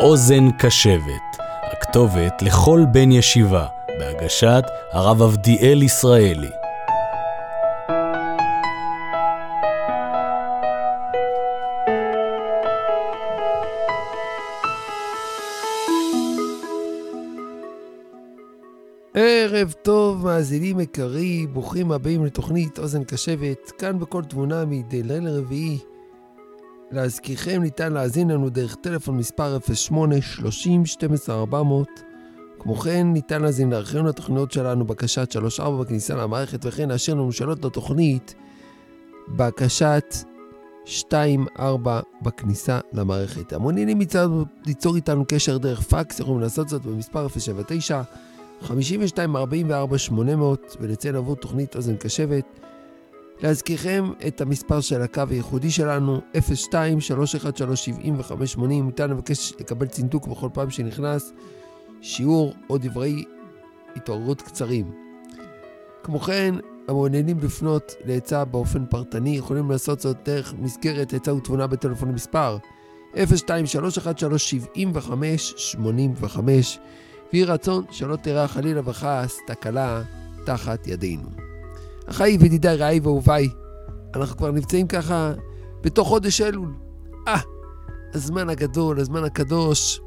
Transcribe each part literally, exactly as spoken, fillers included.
אוזן קשבת, הכתובת לכל בן ישיבה, בהגשת הרב אבדיאל ישראלי. ערב טוב, מאזינים יקרים, ברוכים הבאים לתוכנית אוזן קשבת, כאן בכל תמונה מדי ליל רביעי. להזכירכם, ניתן להאזין לנו דרך טלפון מספר אפס שמונה שלושים שתים עשרה ארבע מאות. כמו כן, ניתן להאזין לארכיון התוכניות שלנו בקשת שלוש ארבע בכניסה למערכת, וכן להשאיר לנו שאלות לתוכנית בקשת שתיים ארבע בכניסה למערכת. המעוניינים ליצור איתנו קשר דרך פקס, יכולים לעשות זאת במספר אפס שבע תשע חמישים ושתיים ארבעים וארבע שמונה מאות, ולציין עבור תוכנית אוזן קשבת. להזכירכם את המספר של הקו הייחודי שלנו, אפס שתיים שלוש אחת שלוש שבעים וחמש שמונים. ניתן לבקש לקבל צינתוק בכל פעם שנכנס שיעור או דברי התעוררות קצרים. כמו כן, המעוניינים לפנות לעצה באופן פרטני, יכולים לעשות זאת דרך מסגרת עצה ותבונה בטלפון מספר אפס שתיים שלוש אחת שלוש שבעים וחמש שמונים וחמש. ויהי רצון שלא תראה חלילה וחס תקלה תחת ידינו. אחי ודידי רעי ואהוביי, אנחנו כבר נמצאים ככה בתוך חודש אלול. אה, הזמן הגדול, הזמן הקדוש.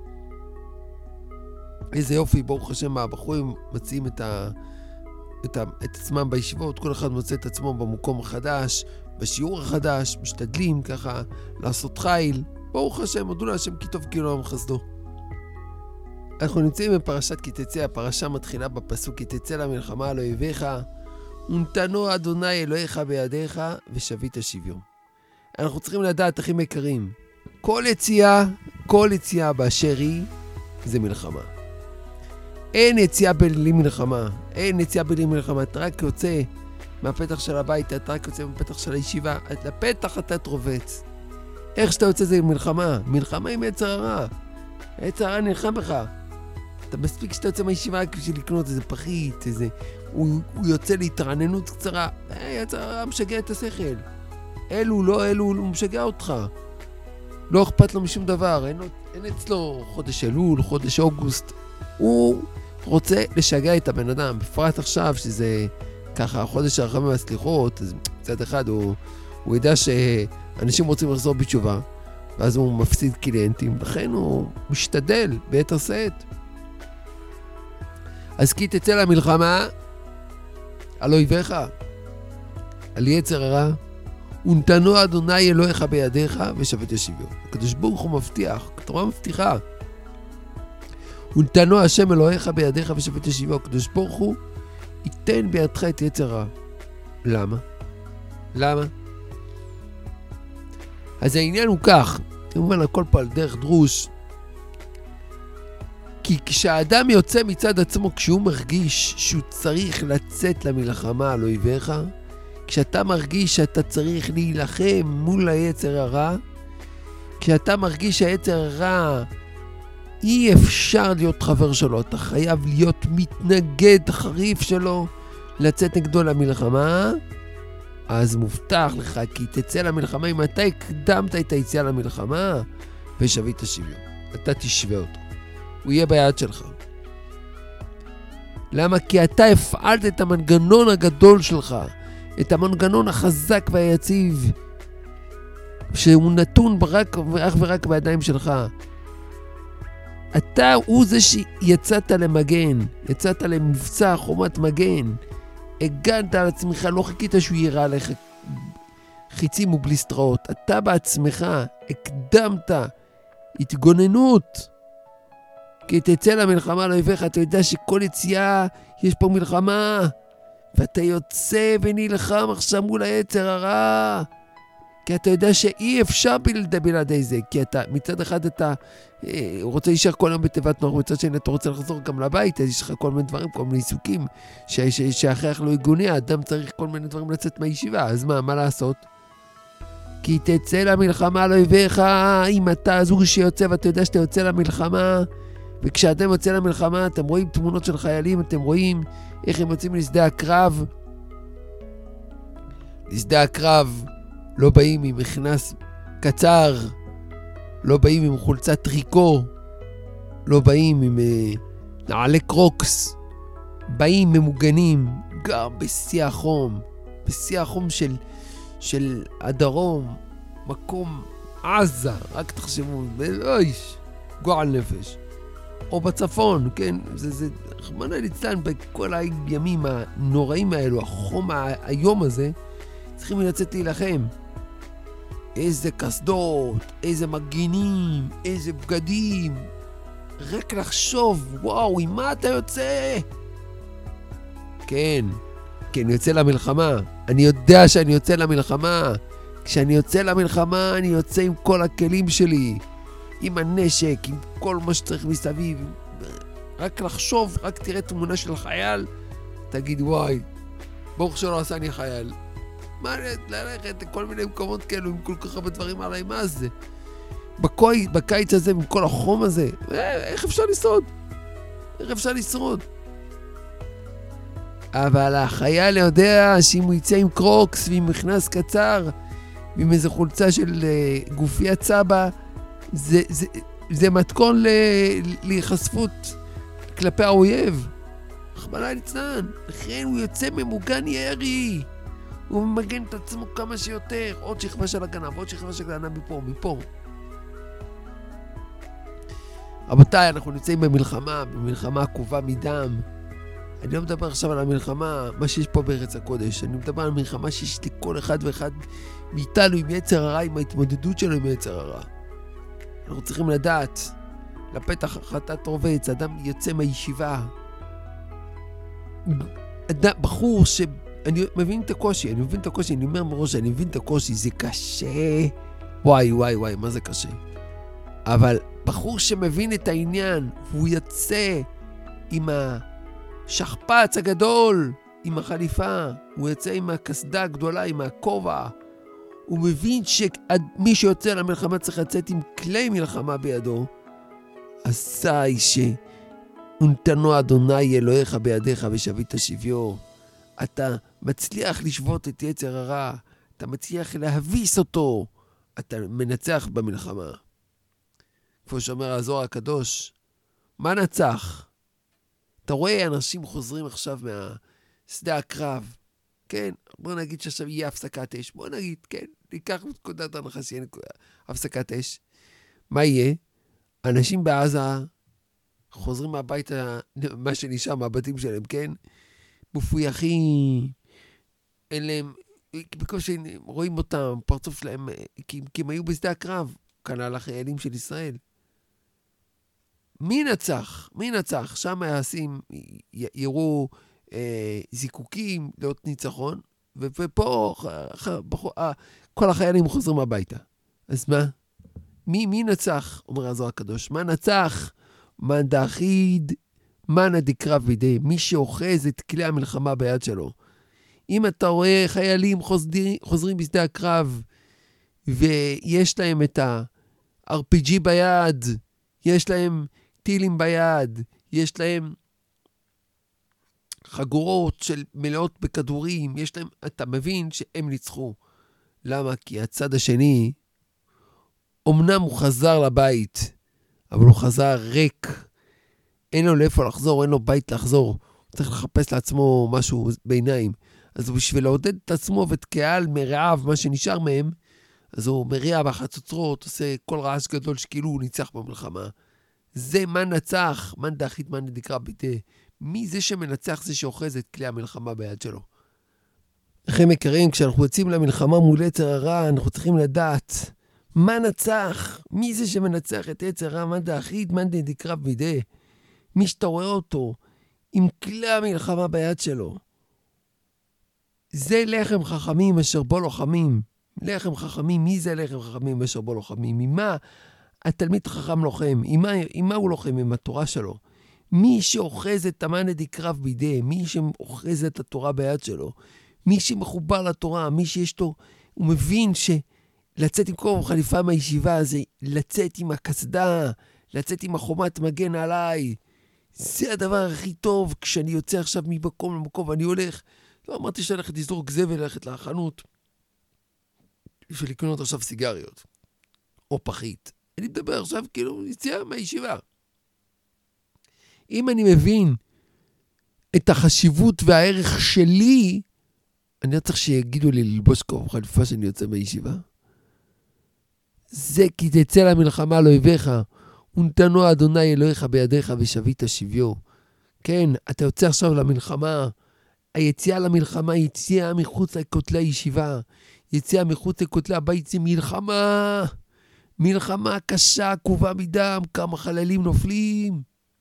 איזה יופי, ברוך השם, הבחורים מציעים את, ה, את, ה, את עצמם בישיבות, כל אחד מוצא את עצמו במקום החדש, בשיעור החדש, משתדלים ככה לעשות חיל. ברוך השם, הודו להשם כי טוב כי לא חסדו. אנחנו נמצאים בפרשת כי תצא, הפרשה מתחילה בפסוק כי תצא למלחמה על אויביך, ונתנו אדוני אלוהיך בידיך ושבית שביו. אנחנו צריכים לדעת, אחים יקרים, כל יציאה, כל יציאה באשר היא, זה מלחמה. אין יציאה בלי מלחמה, אין יציאה בלי מלחמה, אתה רק יוצא מהפתח של הבית, אתה רק יוצא מהפתח של הישיבה, לפתח אתה תרובץ. איך שאתה יוצא זה מלחמה, מלחמה עם יצר הרע. יצר הרע נלחם בך. אתה מספיק שאתה יוצא מהישיבה בשביל לקנות איזה פחית, איזה... הוא, הוא יוצא להתרעננות קצרה. היי, יצר הרע משגע את השכל. אלו, לא אלו, הוא משגע אותך. לא אכפת לו משום דבר. אין, אין אצלו חודש אלול, חודש אוגוסט. הוא רוצה לשגע את הבן אדם. בפרט עכשיו שזה ככה, החודש הרחמים והסליחות, אז מצד אחד הוא, הוא ידע שאנשים רוצים לחזור בתשובה. ואז הוא מפסיד קליינטים, לכן הוא משתדל ביתר שאת. אז כי תצא למלחמה על אויביך, על יצר הרע, ונתנו אדוני אלוהיך בידיך ושבית שביו. הקדוש ברוך הוא מבטיח, התורה מבטיחה. ונתנו השם אלוהיך בידיך ושבית שביו. הקדוש ברוך הוא ייתן בידך את יצר הרע. למה? למה? אז העניין הוא כך, כמובן הכל פה על דרך דרוש, כי כשהאדם יוצא מצד עצמו, כשהוא מרגיש שהוא צריך לצאת למלחמה על אויביך, כשאתה מרגיש שאתה צריך להילחם מול היצר הרע, כשאתה מרגיש שהיצר הרע אי אפשר להיות חבר שלו, אתה חייב להיות מתנגד חריף שלו, לצאת נגדו למלחמה, אז מובטח לך כי תצא למלחמה. אם אתה הקדמת את היציאה למלחמה ושבית שביו, אתה תשווה אותו, הוא יהיה ביד שלך. למה? כי אתה הפעלת את המנגנון הגדול שלך, את המנגנון החזק והיציב שהוא נתון רק ורק ורק בידיים שלך. אתה הוא זה שיצאת למגן, יצאת למבצע חומת מגן, הגנת על עצמך, לא חיכית שהוא יראה לך חיצים ובליסטראות. אתה בעצמך הקדמת התגוננות כי תצא למלחמה על אויביך. אתה יודע שכל יציאה יש פה מלחמה, ואתה יוצא ונלחם עכשיו מול היצר הרע, כי אתה יודע שאי אפשר בלעדי בלעדי זה, כי אתה מצד אחד אתה אה, רוצה להישאר כל היום בתיבת נוח, מצד שני אתה רוצה לחזור גם לבית, אז יש לך כל מיני דברים, כל מיני עיסוקים שהכרח לא יגוני, האדם צריך כל מיני דברים לצאת מהישיבה. אז מה, מה לעשות? כי תצא למלחמה על אויביך. אם אתה זו שיוצא ואתה יודע שאתה יוצא למלחמה, וכשאתם יוצא למלחמה אתם רואים תמונות של חיילים, אתם רואים איך הם יוצאים לשדה הקרב. לשדה הקרב לא באים עם מכנס קצר, לא באים עם חולצת טריקו, לא באים עם uh, נעלי קרוקס, באים ממוגנים, גם בשיא החום, בשיא החום של, של הדרום, מקום עזה, רק תחשבו, אויש, גועל נפש. או בצפון, כן, זה, זה, רחמנא ליצלן, בכל הימים הנוראים האלו, החום היום הזה, צריכים לצאת להילחם. איזה קסדות, איזה מגינים, איזה בגדים. רק לחשוב, וואו, עם מה אתה יוצא? כן, כן, אני יוצא למלחמה. אני יודע שאני יוצא למלחמה. כשאני יוצא למלחמה, אני יוצא עם כל הכלים שלי. עם הנשק, עם כל מה שצריך מסביב. רק לחשוב, רק תראה תמונה של חייל, תגיד, וואי, ברוך שלא עשה אני חייל. מה, ללכת לכל מיני מקומות כאלו, עם כל כך הרבה דברים עליי, מה זה? בקוי, בקיץ הזה, עם כל החום הזה, איך אפשר לשרוד? איך אפשר לשרוד? אבל החייל יודע שאם הוא יצא עם קרוקס ועם מכנס קצר, ועם איזו חולצה של uh, גופיית סבא, זה, זה, זה מתכון ל, להיחשפות כלפי האויב. רחמנא ליצלן, לכן הוא יוצא ממוגן ירי. הוא ממגן את עצמו כמה שיותר. עוד שכבה של הגנה, ועוד שכבה של הגנה מפה, מפה. רבותיי, אנחנו נמצאים במלחמה, במלחמה עקובה מדם. אני לא מדבר עכשיו על המלחמה, מה שיש פה בארץ הקודש. אני מדבר על מלחמה שיש לכל אחד ואחד מאיתנו עם יצר הרע, עם ההתמודדות שלו עם יצר הרע. אנחנו צריכים לדעת, לפתח החלטת רובץ, אדם יוצא מהישיבה. אדם, בחור ש... אני מבין את הקושי, אני מבין את הקושי, אני אומר מראש, אני מבין את הקושי, זה קשה. וואי, וואי, וואי, מה זה קשה? אבל בחור שמבין את העניין, והוא יוצא עם השכפ"ץ הגדול, עם החליפה, הוא יוצא עם הקסדה הגדולה, עם הכובע, הוא מבין שמי שיוצא למלחמה צריך לצאת עם כלי מלחמה בידו, עשי שנתנו אדוני אלוהיך בידיך ושבית שביו. אתה מצליח לשבות את יצר הרע, אתה מצליח להביס אותו, אתה מנצח במלחמה. כמו שאומר הזוהר הקדוש, מה נצח? אתה רואה אנשים חוזרים עכשיו מהשדה הקרב, כן, בוא נגיד שעכשיו יהיה הפסקת אש, בוא נגיד, כן, ניקח נקודת הנחה שיהיה הפסקת אש. מה יהיה? אנשים בעזה חוזרים מהביתה, מה שנשאר מהבתים שלהם, כן? מפויחים, אין להם, בקושי רואים אותם, פרצוף שלהם, כי, כי הם היו בשדה הקרב, כנ"ל החיילים של ישראל. מי נצח? מי נצח? שם היעשים יראו אה, זיקוקים לאות ניצחון, ופה כל החיילים חוזרים הביתה. אז מה? מי, מי נצח? אומר הזוהר הקדוש. מה נצח? מן דאחיד, מן דקרב בידי. מי שאוחז את כלי המלחמה ביד שלו. אם אתה רואה חיילים חוזרים, חוזרים בשדה הקרב, ויש להם את ה-אר פי ג'י ביד, יש להם טילים ביד, יש להם חגורות של מלאות בכדורים, יש להם, אתה מבין שהם ניצחו. למה? כי הצד השני, אמנם הוא חזר לבית, אבל הוא חזר ריק. אין לו לאיפה לחזור, אין לו בית לחזור. הוא צריך לחפש לעצמו משהו בעיניים. אז בשביל לעודד את עצמו ואת קהל מרעב, מה שנשאר מהם, אז הוא מריע בחצוצרות, עושה כל רעש גדול שכאילו הוא ניצח במלחמה. זה מה נצח, מן דאחיד מן דקרב בידי. מי זה שמנצח? זה שאוחז את כלי המלחמה ביד שלו. לכם יקרים, כשאנחנו יוצאים למלחמה מול יצר הרע, אנחנו צריכים לדעת מה נצח? מי זה שמנצח את יצר הרע? מן דאחיד מן דקרב בידי. מי שאתה רואה אותו עם כלי המלחמה ביד שלו. זה לחם חכמים אשר בו לוחמים. לחם חכמים, מי זה לחם חכמים אשר בו לוחמים? ממה התלמיד חכם לוחם? עם מה, עם מה הוא לוחם? עם התורה שלו. מי שאוחז את המן דקרב בידי, מי שאוחז את התורה ביד שלו, מי שמחובר לתורה, מי שיש לו, הוא מבין שלצאת עם כל חליפה מהישיבה זה לצאת עם הקסדה, לצאת עם החומת מגן עליי. זה הדבר הכי טוב כשאני יוצא עכשיו ממקום למקום ואני הולך. לא אמרתי שאני הולכת לזרוק זבל, ללכת לחנות בשביל לקנות עכשיו סיגריות או פחית. אני מדבר עכשיו כאילו יציאה מהישיבה. אם אני מבין את החשיבות והערך שלי, אני לא צריך שיגידו לי ללבוש כובע חליפה שאני יוצא מהישיבה. זה כי תצא למלחמה לא יביך, ונתנו אדוני אלוהיך בידיך ושבית שביו. כן, אתה יוצא עכשיו למלחמה, היציאה למלחמה היא יציאה מחוץ לכותלי הישיבה, יציאה מחוץ לכותלי הבית, זה מלחמה, מלחמה קשה, עקובה מדם, כמה חללים נופלים.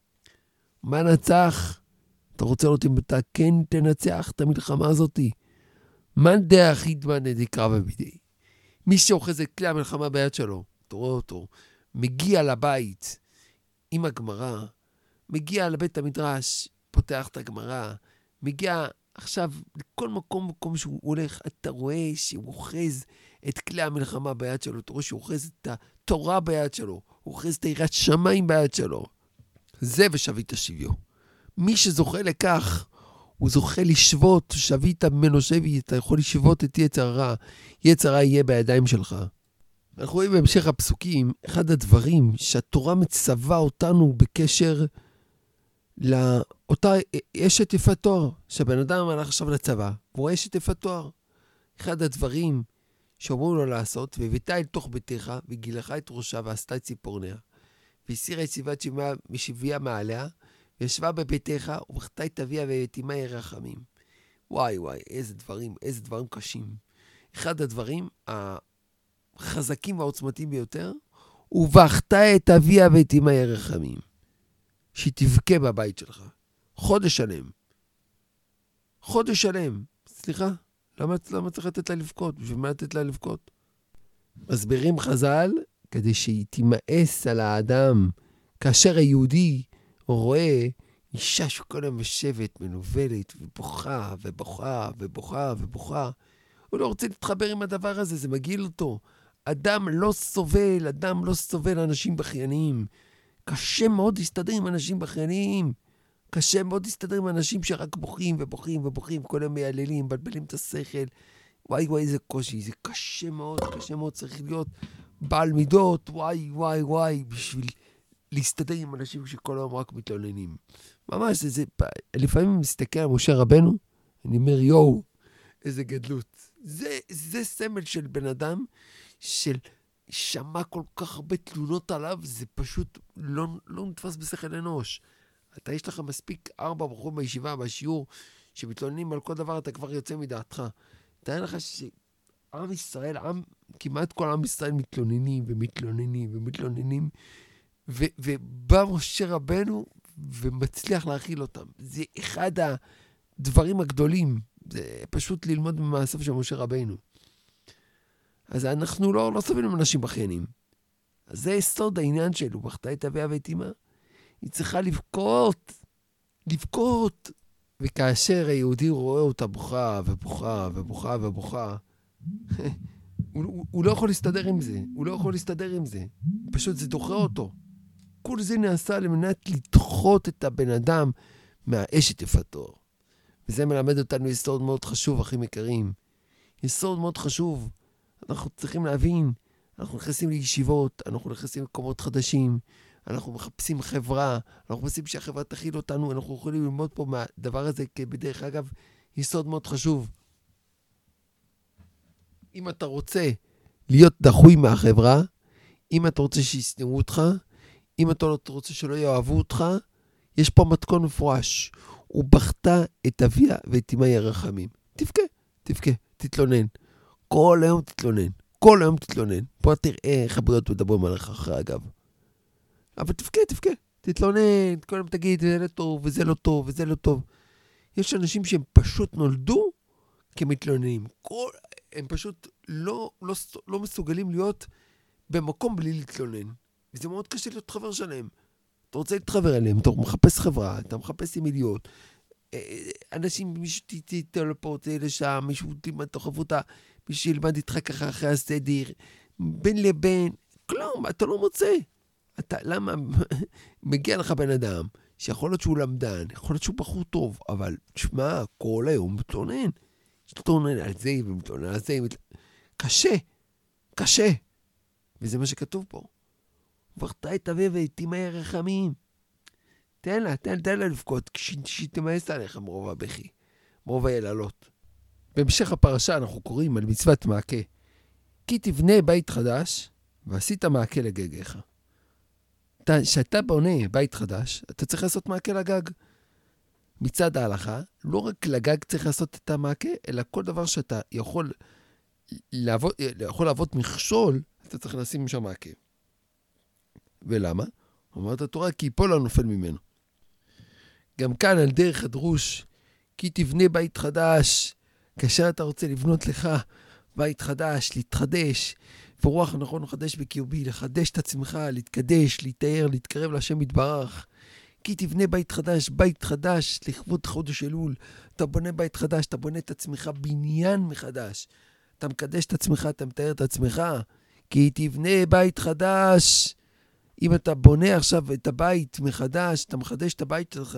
מה נצח? אתה רוצה לראות אם אתה כן תנצח את המלחמה הזאת? מן דרך ידמן ידי קרבה בידי. מי שאוחז את כלי המלחמה ביד שלו, אתה רואה אותו, מגיע לבית עם הגמרא, מגיע לבית המדרש, פותח את הגמרא, מגיע עכשיו לכל מקום מקום שהוא הולך, אתה רואה שהוא אוחז את כלי המלחמה ביד שלו, אתה רואה שהוא אוחז את התורה ביד שלו, הוא אוחז את יראת שמיים ביד שלו. זה ושבית שביו. מי שזוכה לכך, הוא זוכה לשבות, שבית ממנו שבי, אתה יכול לשבות את יצר הרע, יצר הרע יהיה בידיים שלך. אנחנו רואים בהמשך הפסוקים, אחד הדברים שהתורה מצווה אותנו בקשר לאותה אשת יפת תואר, שהבן אדם הלך עכשיו לצבא, והוא אשת יפת תואר. אחד הדברים שאומרו לו לעשות, והביתה אל תוך ביתך, וגילך את ראשה, ועשתה את ציפורניה, והסירה את שיבת משבייה מעליה, וישבה בביתך, ובכתה את אביה ויתימה ירחמים. וואי וואי, איזה דברים, איזה דברים קשים. אחד הדברים החזקים והעוצמתיים ביותר, ובכתה את אביה ויתימה ירחמים. שהיא תבכה בבית שלך. חודש שלם. חודש שלם. סליחה, למה, למה צריך לתת לה לבכות? בשביל מה לתת לה לבכות? מסבירים חז"ל, כדי שהיא תימאס על האדם, כאשר היהודי רואה אישה שכל היום יושבת, מנובלת, ובוכה, ובוכה, ובוכה, ובוכה. הוא לא רוצה להתחבר עם הדבר הזה, זה מגעיל אותו. אדם לא סובל, אדם לא סובל אנשים בכייניים. קשה מאוד להסתדר עם אנשים בכייניים. קשה מאוד להסתדר עם אנשים שרק בוכים ובוכים ובוכים, כל הם מייללים, מבלבלים את השכל. וואי וואי, איזה קושי, זה קשה מאוד, קשה מאוד, צריך להיות בעל מידות, וואי וואי וואי, בשביל להסתדר עם אנשים שכל היום רק מתלוננים. ממש, זה, זה, לפעמים אני מסתכל על משה רבנו, אני אומר, יואו, איזה גדלות. זה, זה סמל של בן אדם, של שמע כל כך הרבה תלונות עליו, זה פשוט לא, לא נתפס בשכל אנוש. אתה יש לך מספיק ארבע בחורים בישיבה, בשיעור, שמתלוננים על כל דבר, אתה כבר יוצא מדעתך. תראה לך שעם ישראל, עם, כמעט כל עם ישראל מתלוננים ומתלוננים ומתלוננים, ו, ובא משה רבנו ומצליח להכיל אותם. זה אחד הדברים הגדולים, זה פשוט ללמוד ממעשיו של משה רבנו. אז אנחנו לא, לא סובלים אנשים בכיינים. אז זה יסוד העניין שלו, בכתה את אביה ואת אמא. היא צריכה לבכות, לבכות. וכאשר היהודי רואה אותה בוכה ובוכה ובוכה ובוכה, הוא, הוא, הוא לא יכול להסתדר עם זה, הוא לא יכול להסתדר עם זה. פשוט זה דוחה אותו. כל זה נעשה למנת לדחות את הבן אדם מהאשת יפת תואר. וזה מלמד אותנו יסוד מאוד חשוב, אחים יקרים. יסוד מאוד חשוב. אנחנו צריכים להבין, אנחנו נכנסים לישיבות, אנחנו נכנסים למקומות חדשים, אנחנו מחפשים חברה, אנחנו מחפשים שהחברה תכיל אותנו, אנחנו יכולים ללמוד פה מהדבר הזה, כי בדרך אגב, יסוד מאוד חשוב. אם אתה רוצה להיות דחוי מהחברה, אם אתה רוצה שיסנעו אותך, אם אתה לא רוצה שלא יאהבו אותך, יש פה מתכון מפורש. ובכתה את אביה ואת אמא ירחמים. תבכה, תבכה, תתלונן. כל היום תתלונן. כל היום תתלונן. פה תראה איך הבריאות מדברים עליך אחרי אגב. אבל תבכה, תבכה. תתלונן, כל היום תגיד, זה לא טוב, וזה לא טוב, וזה לא טוב. יש אנשים שהם פשוט נולדו כמתלוננים. כל, הם פשוט לא, לא, לא מסוגלים להיות במקום בלי להתלונן. וזה מאוד קשה להיות חבר שלהם. אתה רוצה להתחבר אליהם, אתה מחפש חברה, אתה מחפש עם להיות. אנשים, מישהו תיתן לפה, תהיה לשם, מישהו תחוו אותה, מישהו ילמד איתך ככה אחרי הסדר, בין לבין, כלום, אתה לא מוצא. אתה, למה? מגיע לך בן אדם, שיכול להיות שהוא למדן, יכול להיות שהוא בחור טוב, אבל תשמע, כל היום מתלונן. מתלונן על זה ומתלונן על זה. קשה, קשה. וזה מה שכתוב פה. ובכתה את אביה ואת אמא ירחמים. תן לה, תן, תן לה לבכות, שהיא תמאס עליך מרוב הבכי, מרוב היללות. בהמשך הפרשה אנחנו קוראים על מצוות מעקה. כי תבנה בית חדש, ועשית מעקה לגגיך. כשאתה בונה בית חדש, אתה צריך לעשות מעקה לגג. מצד ההלכה, לא רק לגג צריך לעשות את המעקה, אלא כל דבר שאתה יכול לעבוד, יכול לעבוד מכשול, אתה צריך לשים שם מעקה. ולמה? אומרת התורה, כי יפול הנופל ממנו. גם כאן על דרך הדרוש, כי תבנה בית חדש, כאשר אתה רוצה לבנות לך בית חדש, להתחדש, ורוח נכון לחדש בקרבי, לחדש את עצמך, להתקדש, להתאר, להתקרב להשם יתברך. כי תבנה בית חדש, בית חדש, לכבוד חודש אלול. אתה בונה בית חדש, אתה בונה את עצמך בניין מחדש. אתה מקדש את עצמך, אתה מתאר את עצמך. כי תבנה בית חדש. אם אתה בונה עכשיו את הבית מחדש, אתה מחדש את הבית שלך.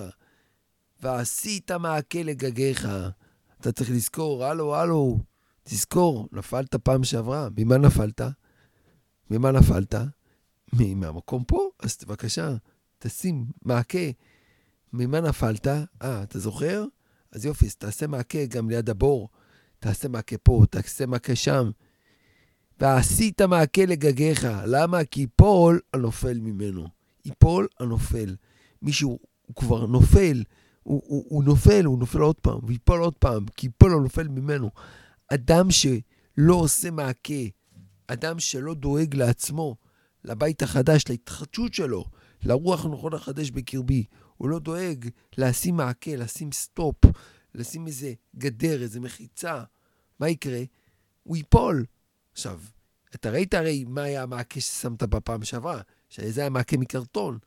ועשית מעקה לגגיך. אתה צריך לזכור, הלו, הלו, תזכור, נפלת פעם שעברה. ממה נפלת? ממה נפלת? מהמקום פה? אז בבקשה, תשים מעקה. ממה נפלת? אה, אתה זוכר? אז יופי, תעשה מעקה גם ליד הבור. תעשה מעקה פה, תעשה מעקה שם. ועשית מעקה לגגיך. למה? כי יפול הנופל ממנו. יפול הנופל. מישהו הוא כבר נופל. הוא, הוא, הוא נופל, הוא נופל עוד פעם. ויפול עוד פעם, כי יפול הנופל ממנו. אדם שלא עושה מעקה, אדם שלא דואג לעצמו, לבית החדש, להתחדשות שלו, לרוח נכון לחדש בקרבי, הוא לא דואג לשים מעקה, לשים סטופ, לשים איזה גדר, איזה מחיצה. מה יקרה? הוא ייפול. עכשיו, אתה ראית הרי מה היה המעקה ששמת בפעם שעברה, שזה היה מעקה מקרטון,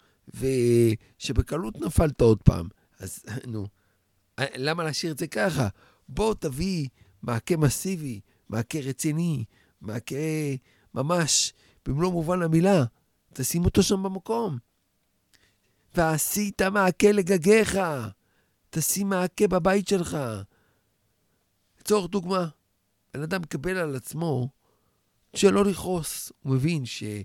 ושבקלות נפלת עוד פעם. אז נו, למה להשאיר את זה ככה? בוא תביא מעקה מסיבי, מעקה רציני, מעקה ממש במלוא מובן המילה. תשים אותו שם במקום. ועשית מעקה לגגיך. תשים מעקה בבית שלך. לצורך דוגמה, בן אדם מקבל על עצמו שלא לכעוס. הוא מבין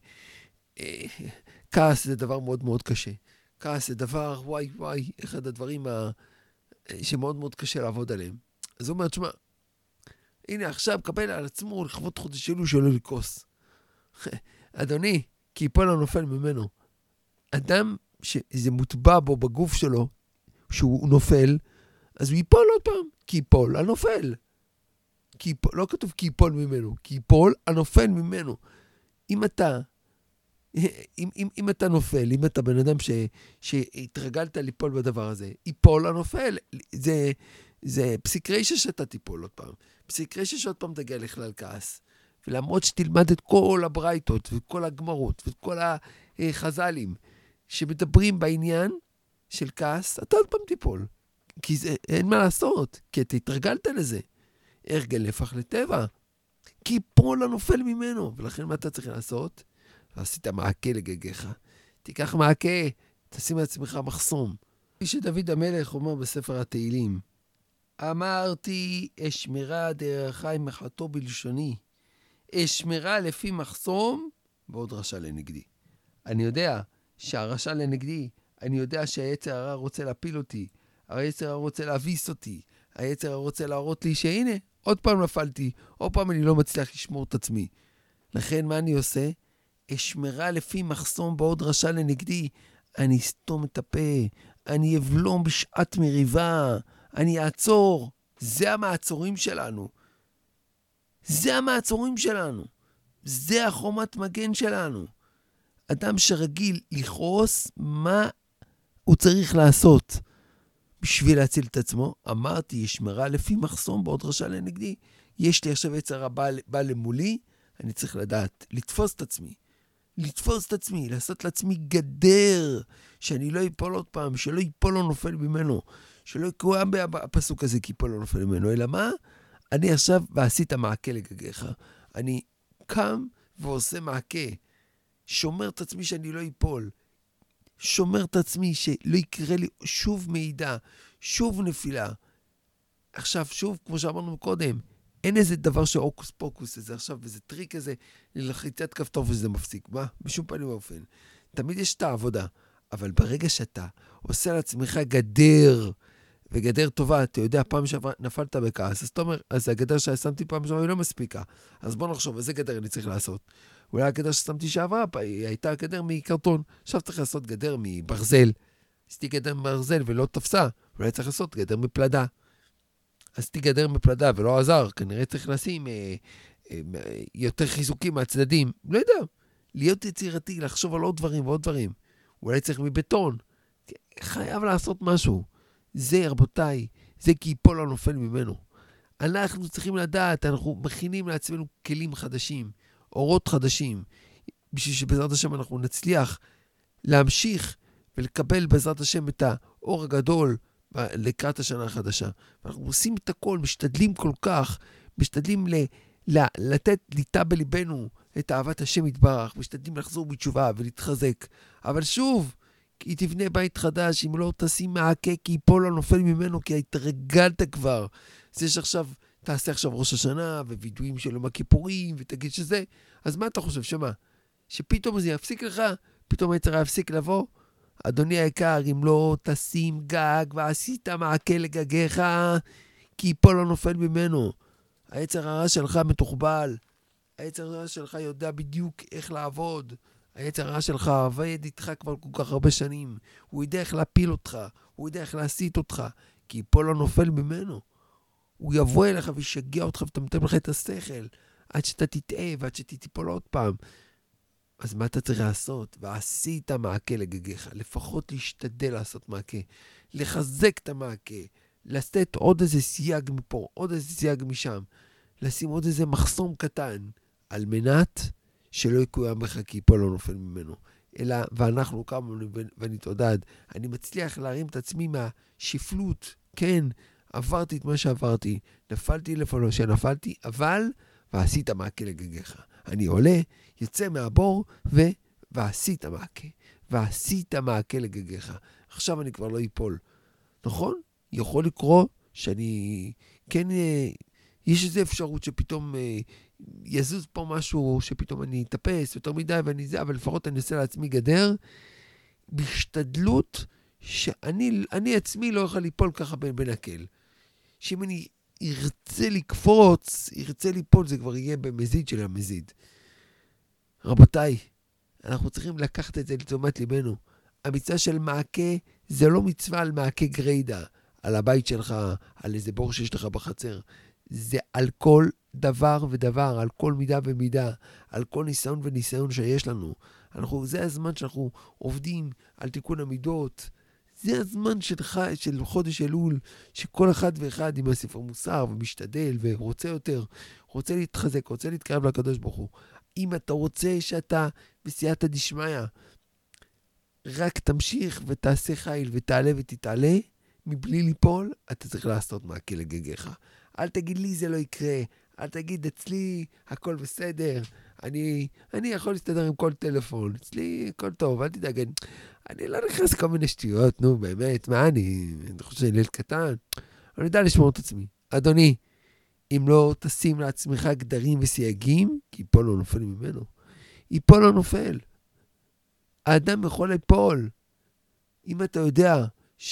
שכעס זה דבר מאוד מאוד קשה. כעס זה דבר, וואי וואי, אחד הדברים ה... שמאוד מאוד קשה לעבוד עליהם. אז הוא אומר, תשמע, הנה עכשיו קבל על עצמו לכבוד חודש אלול שלא לכעוס. אדוני, כי יפול הנופל ממנו. אדם שזה מוטבע בו בגוף שלו, שהוא נופל, אז הוא ייפול עוד פעם, כי יפול הנופל. כי יפול, לא כתוב כי יפול ממנו, כי יפול הנופל ממנו. אם אתה, אם, אם, אם אתה נופל, אם אתה בן אדם ש, שהתרגלת ליפול בדבר הזה, יפול הנופל. זה, זה פסיק רשע שאתה תיפול עוד פעם. פסיק רשע שעוד פעם תגיע לכלל כעס. ולמרות שתלמד את כל הברייתות וכל הגמרות וכל החז"לים שמדברים בעניין של כעס, אתה עוד פעם תיפול. כי זה, אין מה לעשות, כי אתה התרגלת לזה. הרגל נהפך לטבע. כי יפול הנופל ממנו. ולכן מה אתה צריך לעשות? ועשית מעקה לגגיך. תיקח מעקה, תשים לעצמך מחסום. כפי שדוד המלך אומר בספר התהילים, אמרתי, אשמרה דרכי מחתו בלשוני. אשמרה לפי מחסום, ועוד רשע לנגדי. אני יודע שהרשע לנגדי, אני יודע שהיצר הרע רוצה להפיל אותי, היצר הרע רוצה להביס אותי, היצר הרע רוצה להראות לי שהנה, עוד פעם נפלתי, עוד פעם אני לא מצליח לשמור את עצמי. לכן מה אני עושה? אשמרה לפי מחסום בעוד רשע לנגדי, אני אסתום את הפה, אני אבלום בשעת מריבה, אני אעצור. זה המעצורים שלנו. זה המעצורים שלנו. זה החומת מגן שלנו. אדם שרגיל לכעוס, מה הוא צריך לעשות בשביל להציל את עצמו? אמרתי, ישמרה לפי מחסום בעוד רשע לנגדי. יש לי עכשיו יצר הרע בא, בא למולי, אני צריך לדעת, לתפוס את עצמי. לתפוס את עצמי, לעשות לעצמי גדר, שאני לא ייפול עוד פעם, שלא ייפול לא נופל ממנו, שלא יקוים בפסוק הזה כי ייפול לא נופל ממנו, אלא מה? אני עכשיו ועשית מעקה לגגיך. אני קם ועושה מעקה, שומר את עצמי שאני לא ייפול, שומר את עצמי שלא יקרה לי שוב מידע, שוב נפילה. עכשיו שוב, כמו שאמרנו קודם, אין איזה דבר שאוקוס פוקוס, איזה עכשיו, איזה טריק איזה, ללחיצת כפתור וזה מפסיק. מה? בשום פנים ואופן. תמיד יש את העבודה. אבל ברגע שאתה עושה לעצמך גדר, וגדר טובה, אתה יודע, פעם שעברה נפלת בכעס, אז אתה אומר, אז הגדר ששמתי פעם שעברה היא לא מספיקה. אז בוא נחשוב, איזה גדר אני צריך לעשות? אולי הגדר ששמתי שעברה, היא הייתה גדר מקרטון. עכשיו צריך לעשות גדר מברזל. עשיתי גדר מברזל ולא תפסה. אולי צריך לעשות גדר מפלדה. עשיתי גדר מפלדה ולא עזר. כנראה צריך לשים אה, אה, יותר חיזוקים מהצדדים. לא יודע. להיות יצירתי, לחשוב על עוד דברים ועוד דברים. אולי צריך מבטון. חייב לעשות משהו. זה, רבותיי, זה כי ייפול לא נופל ממנו. אנחנו צריכים לדעת, אנחנו מכינים לעצמנו כלים חדשים, אורות חדשים, בשביל שבעזרת השם אנחנו נצליח להמשיך ולקבל בעזרת השם את האור הגדול לקראת השנה החדשה. ואנחנו עושים את הכל, משתדלים כל כך, משתדלים ל, ל, לתת ליטה בליבנו את אהבת השם יתברך, משתדלים לחזור בתשובה ולהתחזק. אבל שוב, כי תבנה בית חדש, אם לא תשים מעקה, כי ייפול לא נופל ממנו, כי התרגלת כבר. זה שעכשיו, תעשה עכשיו ראש השנה, ווידויים של יום הכיפורים, ותגיד שזה, אז מה אתה חושב, שמה? שפתאום זה יפסיק לך, פתאום היצר יפסיק לבוא? אדוני היקר, אם לא תשים גג, ועשית מעקה לגגיך, כי ייפול לא נופל ממנו. היצר הרע שלך מתוחבל, היצר הרע שלך יודע בדיוק איך לעבוד, היצר הרע שלך עובד איתך כבר כל כך הרבה שנים. הוא יודע איך להפיל אותך, הוא יודע איך להסיט אותך, כי ייפול לא נופל ממנו. הוא יבוא אליך וישגע אותך ותמתם לך את השכל, עד שאתה תטעה ועד שתיפול עוד פעם. אז מה אתה צריך לעשות? ועשית מעקה לגגיך, לפחות להשתדל לעשות מעקה, לחזק את המעקה, לתת עוד איזה סייג מפה, עוד איזה סייג משם, לשים עוד איזה מחסום קטן, על מנת שלא יקוים בך כי ייפול לא נופל ממנו. אלא, ואנחנו קמנו ונתעודד, אני מצליח להרים את עצמי מהשפלות, כן, עברתי את מה שעברתי, נפלתי לפעמים שנפלתי, אבל, ועשית מעקה לגגיך. אני עולה, יוצא מהבור, ו... ועשית מעקה. ועשית מעקה לגגיך. עכשיו אני כבר לא ייפול. נכון? יכול לקרוא שאני, כן, יש איזו אפשרות שפתאום יזוז פה משהו, שפתאום אני אתאפס יותר מדי ואני זה, אבל לפחות אני אעשה לעצמי גדר, בהשתדלות שאני אני עצמי לא יכול ליפול ככה בין, בין הקל. שאם אני ירצה לקפוץ, ירצה ליפול, זה כבר יהיה במזיד של המזיד. רבותיי, אנחנו צריכים לקחת את זה לתשומת ליבנו. המצווה של מעקה זה לא מצווה על מעקה גריידה, על הבית שלך, על איזה בור שיש לך בחצר. זה על כל דבר ודבר, על כל מידה ומידה, על כל ניסיון וניסיון שיש לנו. אנחנו, זה הזמן שאנחנו עובדים על תיקון המידות. זה הזמן שלך, של חודש אלול, שכל אחד ואחד עם הספר מוסר ומשתדל ורוצה יותר, רוצה להתחזק, רוצה להתקרב לקדוש ברוך הוא. אם אתה רוצה שאתה בסייעתא דשמיא, רק תמשיך ותעשה חיל ותעלה ותתעלה, מבלי ליפול, אתה צריך לעשות מעקה לגגיך. אל תגיד לי זה לא יקרה, אל תגיד אצלי הכל בסדר, אני, אני יכול להסתדר עם כל טלפון, אצלי הכל טוב, אל תדאג, אני, אני לא נכנס לכל מיני שטויות, נו באמת, מה אני, אני חושב שאני ליל קטן, אני יודע לשמור את עצמי. אדוני, אם לא תשים לעצמך גדרים וסייגים, כי ייפול לא נופל ממנו, ייפול לא נופל. האדם יכול ליפול. אם אתה יודע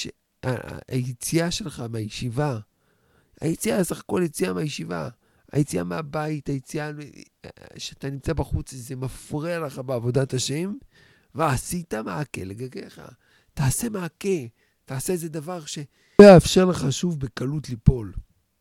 שהיציאה שלך מהישיבה, היציאה, סך הכל יציאה מהישיבה, היציאה מהבית, היציאה שאתה נמצא בחוץ, זה מפריע לך בעבודת השם, ועשית מעקה לגגיך. תעשה מעקה, תעשה איזה דבר שלא יאפשר לך שוב בקלות ליפול.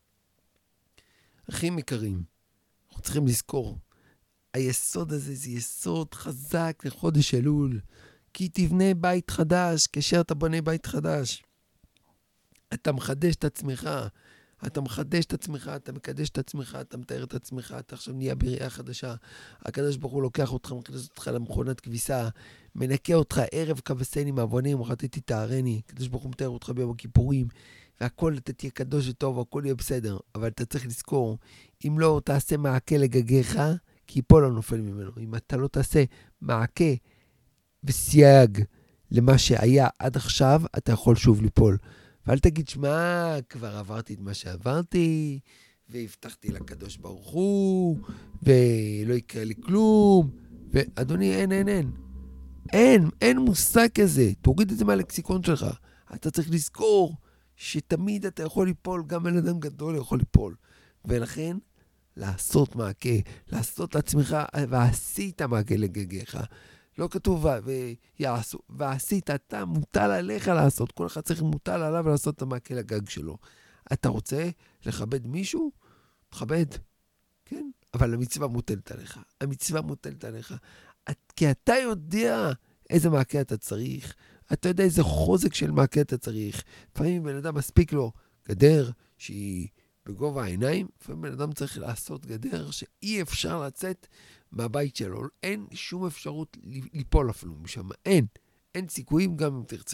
אחים יקרים, אנחנו צריכים לזכור, היסוד הזה זה יסוד חזק לחודש אלול, כי תבנה בית חדש, כאשר אתה בונה בית חדש, אתה מחדש את עצמך, אתה מחדש את עצמך, אתה מקדש את עצמך, אתה מתאר את עצמך, אתה עכשיו נהיה בריאה חדשה, הקדוש ברוך הוא לוקח אותך, מכניס אותך למכונת כביסה, מנקה אותך ערב כבסני מעוונים, וחטאתי תארני, הקדוש ברוך הוא מתאר אותך ביום הכיפורים, והכל אתה תהיה קדוש וטוב, הכל יהיה בסדר, אבל אתה צריך לזכור, אם לא תעשה מעקה לגגיך, כי ייפול לא נופל ממנו. אם אתה לא תעשה מעקה וסייג למה שהיה עד עכשיו, אתה יכול שוב ליפול. ואל תגיד, שמה, כבר עברתי את מה שעברתי, והבטחתי לקדוש ברוך הוא, ולא יקרה לי כלום. ואדוני, אין, אין, אין. אין, אין מושג כזה. תוריד את זה מהלקסיקון שלך. אתה צריך לזכור שתמיד אתה יכול ליפול, גם בן אדם גדול יכול ליפול. ולכן, לעשות מעקה, לעשות לעצמך, ועשית מעקה לגגיך. לא כתוב, ויעשו, ועשית, אתה מוטל עליך לעשות. כל אחד צריך מוטל עליו לעשות את המעקה לגג שלו. אתה רוצה לכבד מישהו? תכבד. כן? אבל המצווה מוטלת עליך. המצווה מוטלת עליך. כי אתה יודע איזה מעקה אתה צריך. אתה יודע איזה חוזק של מעקה אתה צריך. לפעמים בן אדם מספיק לו גדר שהיא בגובה העיניים, לפעמים בן אדם צריך לעשות גדר שאי אפשר לצאת מהבית שלו. אין שום אפשרות ליפול אפילו משם. אין. אין סיכויים גם אם תרצה.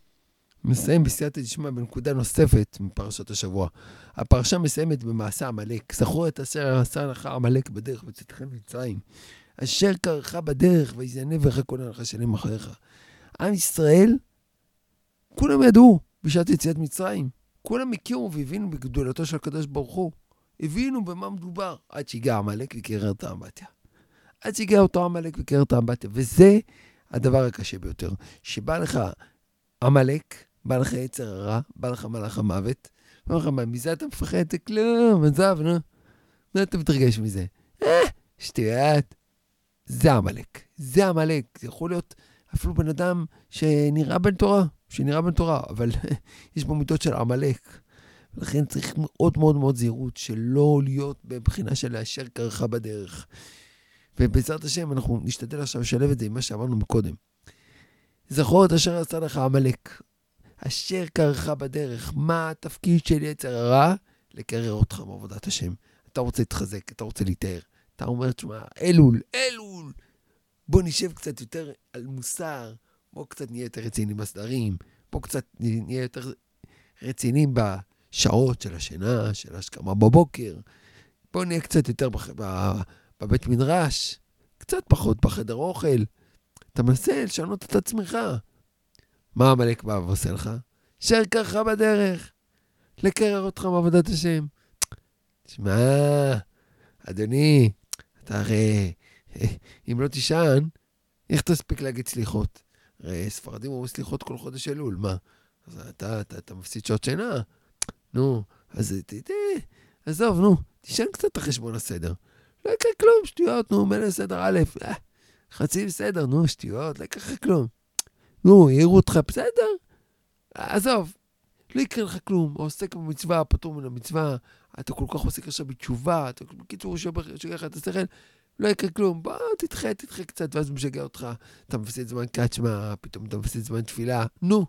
מסיים בסייעתא דשמיא בנקודה נוספת מפרשת השבוע. הפרשה מסיימת במעשה עמלק. זכור את אשר עשה לך עמלק בדרך בצאתכם ממצרים. אשר קרך בדרך ויזנבך כל הנחשלים אחריך. עם ישראל, כולם ידעו בשעת יציאת מצרים. כולם הכירו והבינו בגדולתו של הקדוש ברוך הוא. הבינו במה מדובר. עד שהגיע עמלק וקרר את האמבטיה. עד שהגיע אותו עמלק וקרר את האמבטיה. וזה הדבר הקשה ביותר. שבא לך עמלק, בא לך יצר הרע, בא לך מלאך המוות. אומר לך, מה, מזה אתה מפחד? זה כלום, עזב, נו. מה אתה מתרגש מזה? אה, שטויות. זה עמלק. זה עמלק. זה יכול להיות אפילו בן אדם שנראה בן תורה, שנראה בן תורה, אבל יש בו מידות של עמלק. ולכן צריך מאוד מאוד מאוד זהירות, שלא להיות בבחינה של לאשר קרך בדרך. ובעזרת השם אנחנו נשתדל עכשיו לשלב את זה עם מה שאמרנו מקודם. זכור את אשר עשה לך עמלק. אשר קרך בדרך. מה התפקיד של יצר הרע? לקרר אותך מעבודת השם. אתה רוצה להתחזק, אתה רוצה להתאר. אתה אומר, תשמע, אלול, אלול. בוא נשב קצת יותר על מוסר. בוא קצת נהיה יותר רציניים בסדרים. בוא קצת נהיה יותר רציניים בשעות של השינה, של השכמה בבוקר. בוא נהיה קצת יותר בח... בבית מדרש. קצת פחות בחדר אוכל. אתה מנסה לשנות את עצמך. מה עמלק בא ועושה לך? שר קרך בדרך. לקרר אותך מעבודת השם. תשמע, אדוני, אתה הרי, אם לא תישן, איך תספיק להגיד סליחות? הרי ספרדים אומרים סליחות כל חודש אלול, מה? אז אתה, אתה, אתה מפסיד שעות שינה. נו, אז תתא, עזוב, נו, תישן קצת את החשבון הסדר. לא יקרה כלום, שטויות, נו, מלא סדר א', אה, חצי בסדר, נו, שטויות, לא יקרה כלום. נו, יראו אותך בסדר? עזוב, לא יקרה לך כלום, עוסק במצווה, פטור מן המצווה, אתה כל כך עוסק עכשיו בתשובה, אתה בקיצור שוגע לך את השכל, לא יקרה כלום, בוא תדחה, תדחה קצת, ואז משגע אותך, אתה מפסיד זמן קצ'מה, פתאום אתה מפסיד זמן תפילה, נו.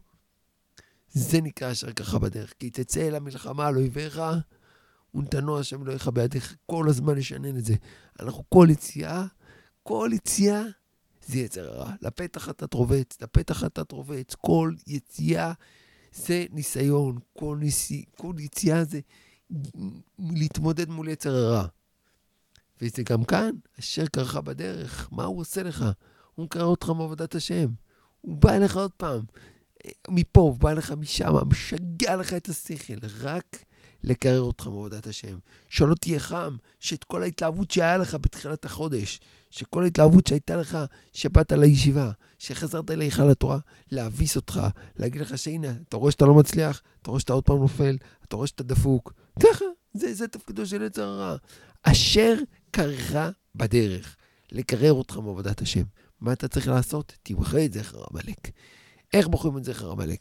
זה נקרא אשר קרך בדרך, כי תצא אל המלחמה על אויביך, ונתנו השם אלוהיך בידיך, כל הזמן לשנן את זה. אנחנו כל יציאה, כל יציאה, זה יצר הרע. לפתח אתה תרובץ, לפתח אתה תרובץ, כל יציאה זה ניסיון, כל, ניסי, כל יציאה זה להתמודד מול יצר הרע. וזה גם כאן, אשר קרך בדרך, מה הוא עושה לך? הוא מקרר אותך מעבודת השם. הוא בא אליך עוד פעם, מפה, הוא בא אליך משם, משגע לך את השכל, רק לקרר אותך מעבודת השם. שלא תהיה חם, שאת כל ההתלהבות שהיה לך בתחילת החודש, שכל ההתלהבות שהייתה לך, שבאת לישיבה, שחזרת אליך לתורה, להביס אותך, להגיד לך שהנה, אתה רואה שאתה לא מצליח, אתה רואה שאתה עוד פעם נופל, אתה רואה שאתה דפוק. ככה, זה, זה תפקידו של יצר הרע. אשר קררה בדרך, לקרר אותך מעבודת השם. מה אתה צריך לעשות? תמחה את זכר עמלק. איך בוחרים את זכר עמלק?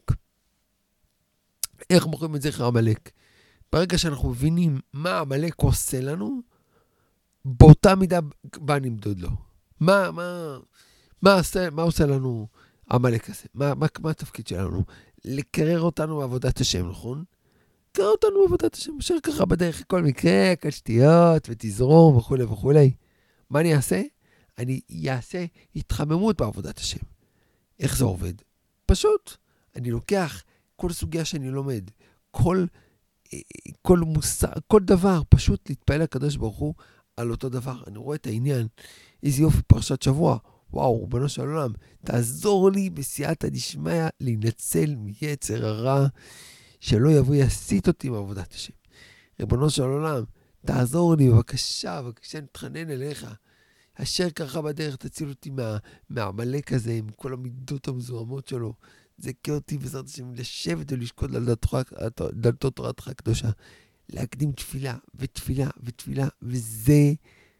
איך בוחרים את זכר עמלק? ברגע שאנחנו מבינים מה עמלק עושה לנו, באותה מידה בא נמדוד לו. מה, מה, מה עושה, מה עושה לנו עמלק הזה? מה, מה, מה התפקיד שלנו? לקרר אותנו בעבודת השם, נכון? לקרר אותנו בעבודת השם, אשר ככה בדרך כל מקרה, כל שטויות ותזרום וכו' וכו'. מה אני אעשה? אני אעשה התחממות בעבודת השם. איך זה עובד? פשוט, אני לוקח כל סוגיה שאני לומד, כל, כל מושג, כל דבר, פשוט להתפעל לקדוש ברוך הוא על אותו דבר. אני רואה את העניין, איזה יופי, פרשת שבוע, וואו, רבנו של עולם, תעזור לי בסייעתא דשמיא להינצל מיצר הרע, שלא יבוא יסית אותי מעבודת השם. רבנו של עולם, תעזור לי, בבקשה, בבקשה, נתחנן אליך. אשר קרחה בדרך, תציל אותי מה, מהעמלק הזה, עם כל המידות המזוהמות שלו. זכה אותי בעזרת השם לשבת ולשקוט על דלתות תורתך הקדושה. להקדים תפילה ותפילה ותפילה, וזה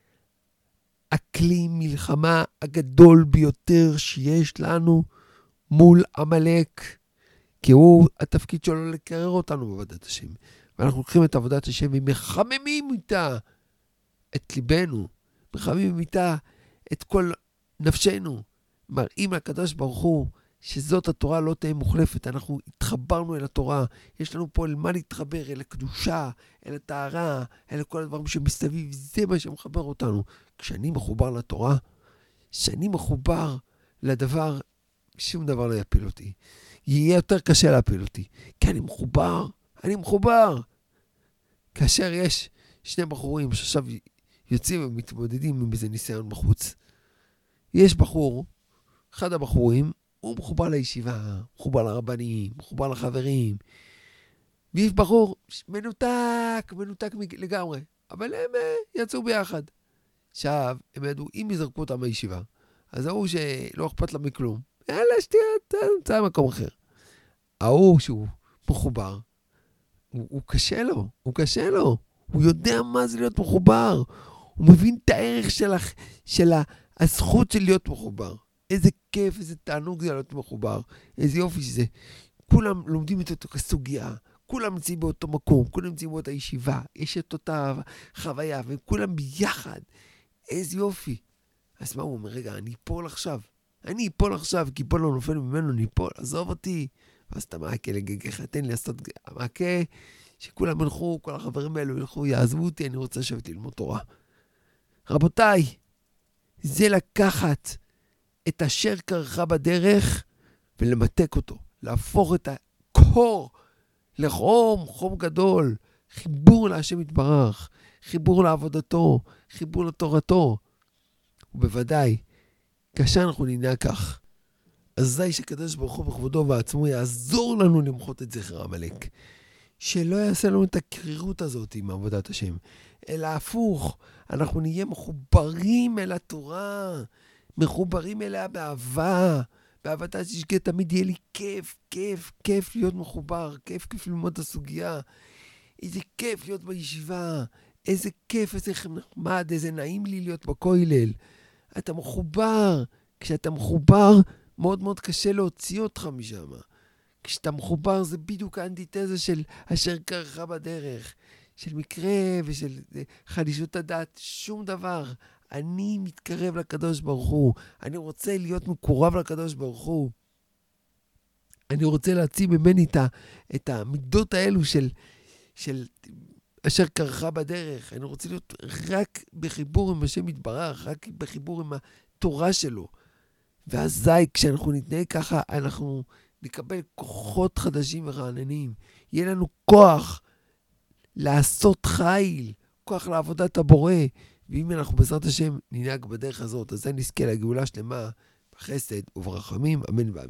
הכלי מלחמה הגדול ביותר שיש לנו מול עמלק, כי הוא, התפקיד שלו לקרר אותנו בעבודת השם. ואנחנו לוקחים את עבודת השם ומחממים איתה את ליבנו, מחממים איתה את כל נפשנו, מראים לקדוש ברוך הוא שזאת התורה לא תהיה מוחלפת. אנחנו התחברנו אל התורה, יש לנו פה אל מה להתחבר, אל הקדושה, אל הטהרה, אל כל הדברים שמסביב, זה מה שמחבר אותנו. כשאני מחובר לתורה, כשאני מחובר לדבר, שום דבר לא יפיל אותי. יהיה יותר קשה להפיל אותי, כי אני מחובר, אני מחובר. כאשר יש שני בחורים שעכשיו יוצאים ומתמודדים עם איזה ניסיון בחוץ. יש בחור, אחד הבחורים, הוא מחובר לישיבה, מחובר לרבנים, מחובר לחברים. ויש בחור מנותק, מנותק לגמרי. אבל הם יצאו ביחד. עכשיו, הם ידעו, אם יזרקו אותם מהישיבה, אז ההוא שלא אכפת לה מכלום, יאללה, שתהיה, תמצא מקום אחר. ההוא שהוא מחובר, הוא, הוא קשה לו, הוא קשה לו. הוא יודע מה זה להיות מחובר. הוא מבין את הערך של, של הזכות של להיות מחובר. איזה כיף, איזה תענוג זה להיות מחובר. איזה יופי שזה. כולם לומדים את אותו כסוגיה. כולם נמצאים באותו מקום. כולם נמצאים באותה ישיבה. יש את אותה חוויה. וכולם ביחד. איזה יופי. אז מה הוא אומר? רגע, אני אפול עכשיו. אני אפול עכשיו, כי פה לא נופל ממנו, אני אפול. עזוב אותי. ואז אתה מעקה לגגך. תן לי לעשות מעקה. שכולם ילכו, כל החברים האלו ילכו, יעזבו אותי, אני רוצה לשבת ללמוד תורה. רבותיי, זה לקחת את אשר קרחה בדרך ולמתק אותו, להפוך את הקור לחום, חום גדול, חיבור להשם יתברך, חיבור לעבודתו, חיבור לתורתו. ובוודאי, כאשר אנחנו ננהג כך, אזי שקדוש ברוך הוא בכבודו ועצמו יעזור לנו למחות את זכר עמלק. שלא יעשה לנו את הקרירות הזאת עם עבודת השם, אלא הפוך, אנחנו נהיה מחוברים אל התורה, מחוברים אליה באהבה, באהבתה ששגה תמיד יהיה לי כיף, כיף, כיף להיות מחובר, כיף, כיף ללמוד את הסוגיה, איזה כיף להיות בישיבה, איזה כיף, איזה נחמד, איזה נעים לי להיות בכולל. אתה מחובר, כשאתה מחובר, מאוד מאוד קשה להוציא אותך משם. כשאתה מחובר זה בדיוק האנטיתזה של אשר קרחה בדרך, של מקרה ושל חדישות הדעת, שום דבר. אני מתקרב לקדוש ברוך הוא, אני רוצה להיות מקורב לקדוש ברוך הוא. אני רוצה להציב ממני את, את המידות האלו של, של אשר קרחה בדרך. אני רוצה להיות רק בחיבור עם השם יתברך, רק בחיבור עם התורה שלו. ואזי כשאנחנו נתנהג ככה, אנחנו נקבל כוחות חדשים ורעננים. יהיה לנו כוח לעשות חיל, כוח לעבודת הבורא. ואם אנחנו בעזרת השם ננהג בדרך הזאת, אז זה נזכה לגאולה שלמה, בחסד וברחמים, אמן ואמן.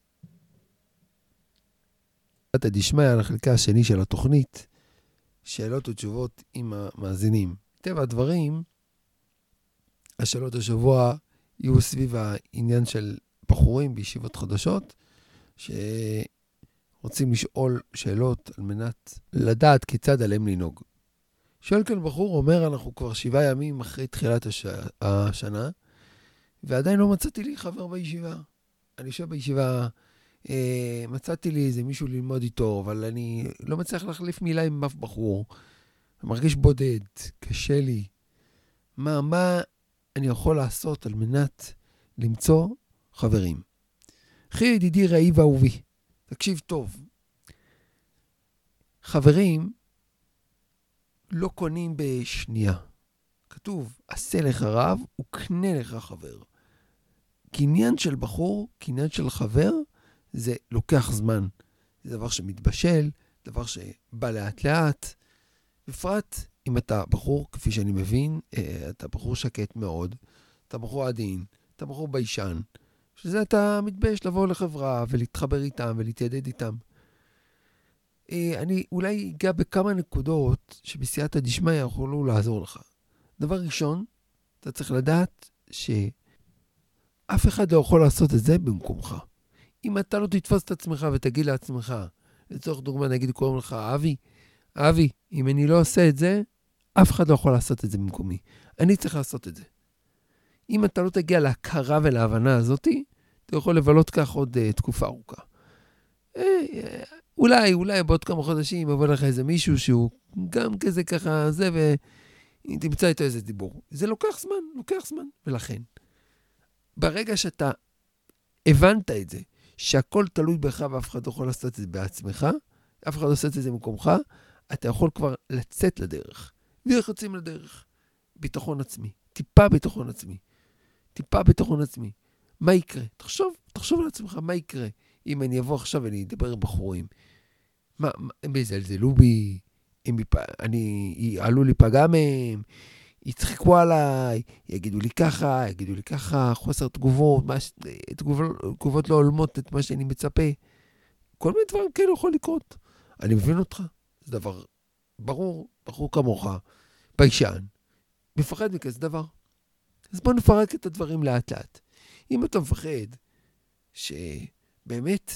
סייעתא דשמיא, לחלקה השני של התוכנית, שאלות ותשובות עם המאזינים. טבע הדברים, השאלות השבוע יהיו סביב העניין של בחורים בישיבות חדשות, שרוצים לשאול שאלות על מנת לדעת כיצד עליהם לנהוג. שואל כאן בחור, אומר, אנחנו כבר שבעה ימים אחרי תחילת הש... השנה, ועדיין לא מצאתי לי חבר בישיבה. אני יושב בישיבה, אה, מצאתי לי איזה מישהו ללמוד איתו, אבל אני לא מצליח להחליף מילה עם אף בחור. אני מרגיש בודד, קשה לי. מה, מה אני יכול לעשות על מנת למצוא חברים? אחי ידידי רעי ואהובי, תקשיב טוב. חברים לא קונים בשנייה. כתוב, עשה לך רב וקנה לך חבר. קניין של בחור, קניין של חבר, זה לוקח זמן. זה דבר שמתבשל, דבר שבא לאט לאט. בפרט אם אתה בחור, כפי שאני מבין, אתה בחור שקט מאוד, אתה בחור עדין, אתה בחור ביישן, שזה אתה מתבייש לבוא לחברה ולהתחבר איתם ולהתיידד איתם. אני אולי אגע בכמה נקודות שבסייעתא דשמיא יכולו לעזור לך. דבר ראשון, אתה צריך לדעת שאף אחד לא יכול לעשות את זה במקומך. אם אתה לא תתפוס את עצמך ותגיד לעצמך, לצורך דוגמה, נגיד קוראים לך, אבי, אבי, אם אני לא עושה את זה, אף אחד לא יכול לעשות את זה במקומי. אני צריך לעשות את זה. אם אתה לא תגיע להכרה ולהבנה הזאת, אתה יכול לבלות כך עוד uh, תקופה ארוכה. אה, אה, אולי, אולי בעוד כמה חודשים יבוא לך איזה מישהו שהוא גם כזה ככה, זה, ותמצא איתו איזה דיבור. זה לוקח זמן, לוקח זמן. ולכן, ברגע שאתה הבנת את זה, שהכל תלוי בך ואף אחד לא יכול לעשות את זה בעצמך, אף אחד לא עושה את זה במקומך, אתה יכול כבר לצאת לדרך. ואיך יוצאים לדרך? ביטחון עצמי. טיפה ביטחון עצמי. טיפה ביטחון עצמי. מה יקרה? תחשוב, תחשוב על עצמך, מה יקרה אם אני אבוא עכשיו ואני אדבר עם בחורים? מה, מה הם יזלזלו בי? הם יפ... אני, יעלו להיפגע מהם? יצחקו עליי? יגידו לי ככה, יגידו לי ככה, חוסר תגובות, מה, תגובות, תגובות לא הולמות את מה שאני מצפה. כל מיני דברים כאלה יכול לקרות. אני מבין אותך. זה דבר ברור, ברור כמוך, פיישן, מפחד מכזה דבר. אז בוא נפרק את הדברים לאט לאט. אם אתה מפחד שבאמת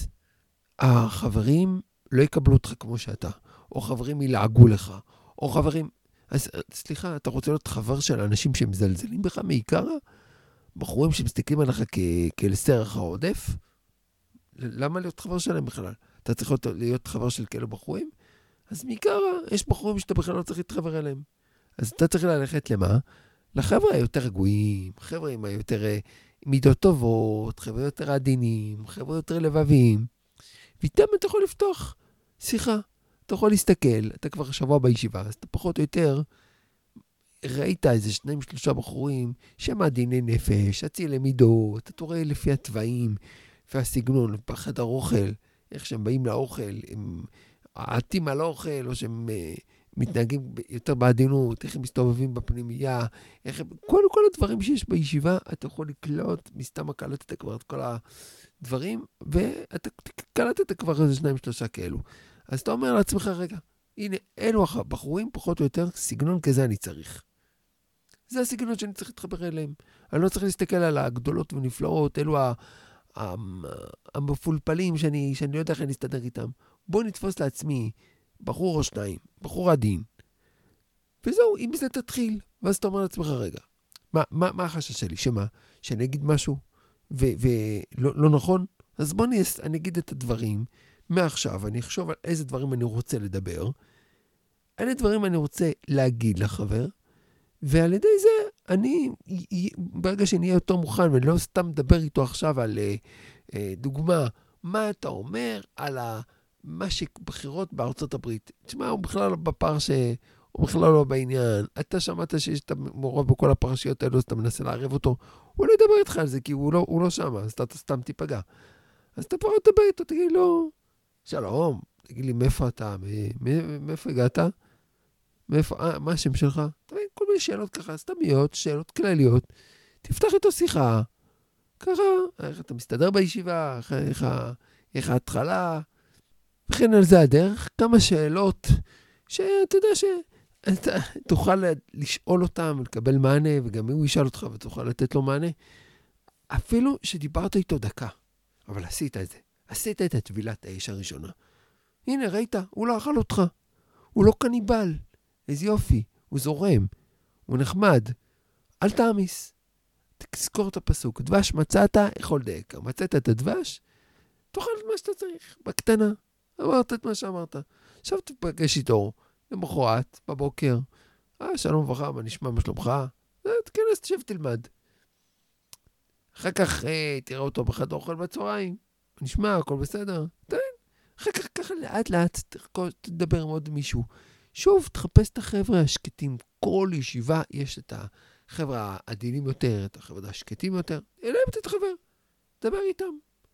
החברים לא יקבלו אותך כמו שאתה, או חברים ילעגו לך, או חברים... אז סליחה, אתה רוצה להיות חבר של אנשים שמזלזלים בך מעיקר? בחורים שמסתכלים עליך כאל סרח העודף? למה להיות חבר שלהם בכלל? אתה צריך להיות חבר של כאלו בחורים? אז מעיקר יש בחורים שאתה בכלל לא צריך להתחבר אליהם. אז אתה צריך ללכת למה? לחבר'ה היותר רגועים, חבר'ה עם היותר מידות טובות, חבר'ה יותר עדינים, חבר'ה יותר לבבים. ואיתם אתה יכול לפתוח שיחה. אתה יכול להסתכל, אתה כבר שבוע בישיבה, אז אתה פחות או יותר ראית איזה שניים שלושה בחורים שהם עדיני נפש, אצילי מידות, אתה רואה לפי הצבעים והסגנון, בחדר אוכל, איך שהם באים לאוכל, הם עטים על האוכל, או שהם uh, מתנהגים יותר בעדינות, איך הם מסתובבים בפנימייה, איך הם, כל, כל הדברים שיש בישיבה, אתה יכול לקלוט, מסתם קלטת כבר את כל הדברים, ואתה קלטת כבר איזה שניים שלושה כאלו. אז אתה אומר לעצמך, רגע, הנה, אלו הבחורים, פחות או יותר, סגנון כזה אני צריך. זה הסגנון שאני צריך להתחבר אליהם. אני לא צריך להסתכל על הגדולות ונפלאות, אלו המפולפלים שאני, שאני לא יודע איך אני אסתדר איתם. בוא נתפוס לעצמי בחור או שניים, בחור עדין. וזהו, אם זה תתחיל. ואז אתה אומר לעצמך, רגע, מה, מה, מה החשש שלי? שמה? שאני אגיד משהו ולא לא נכון? אז בוא אני, אני אגיד את הדברים. מעכשיו אני אחשוב על איזה דברים אני רוצה לדבר, איזה דברים אני רוצה להגיד לחבר, ועל ידי זה אני, ברגע שאני אהיה יותר מוכן, ואני לא סתם מדבר איתו עכשיו על דוגמה, מה אתה אומר על מה שבחירות בארצות הברית. תשמע, הוא בכלל לא בפר ש... הוא בכלל לא בעניין. אתה שמעת שיש את המעורב בכל הפרשיות האלו, אז אתה מנסה לערב אותו. הוא לא ידבר איתך על זה, כי הוא לא, הוא לא שם, אז אתה סתם תיפגע. אז אתה פחות תדבר איתו, תגיד לו, שלום, תגיד לי, מאיפה אתה? מאיפה הגעת? מאיפה, אה, מה השם שלך? תבין, כל מיני שאלות ככה, סתמיות, שאלות כלליות. תפתח איתו שיחה. ככה, איך אתה מסתדר בישיבה, איך, איך, איך ההתחלה, וכן על זה הדרך. כמה שאלות שאתה יודע שאתה תוכל לשאול אותם ולקבל מענה, וגם הוא ישאל אותך ותוכל לתת לו מענה. אפילו שדיברת איתו דקה, אבל עשית את זה. עשית את הטבילת האש הראשונה. הנה, ראית, הוא לא אכל אותך. הוא לא קניבל. איזה יופי, הוא זורם. הוא נחמד. אל תאמיס. תזכור את הפסוק. דבש מצאת, יכול דקה. מצאת את הדבש, תאכל את מה שאתה צריך. בקטנה. אמרת את מה שאמרת. עכשיו תפגש איתו. למחרת, בבוקר. אה, שלום וברכה, מה נשמע, מה שלומך? תכנס, תשב, תלמד. אחר כך אה, תראה אותו בחדר אוכל בצהריים. נשמע, הכל בסדר. תן. אחר כך ככה לאט לאט תדבר עם עוד מישהו. שוב, תחפש את החבר'ה השקטים. כל ישיבה יש את החבר'ה העדינים יותר, את החבר'ה השקטים יותר. אליהם תתחבר. תדבר איתם.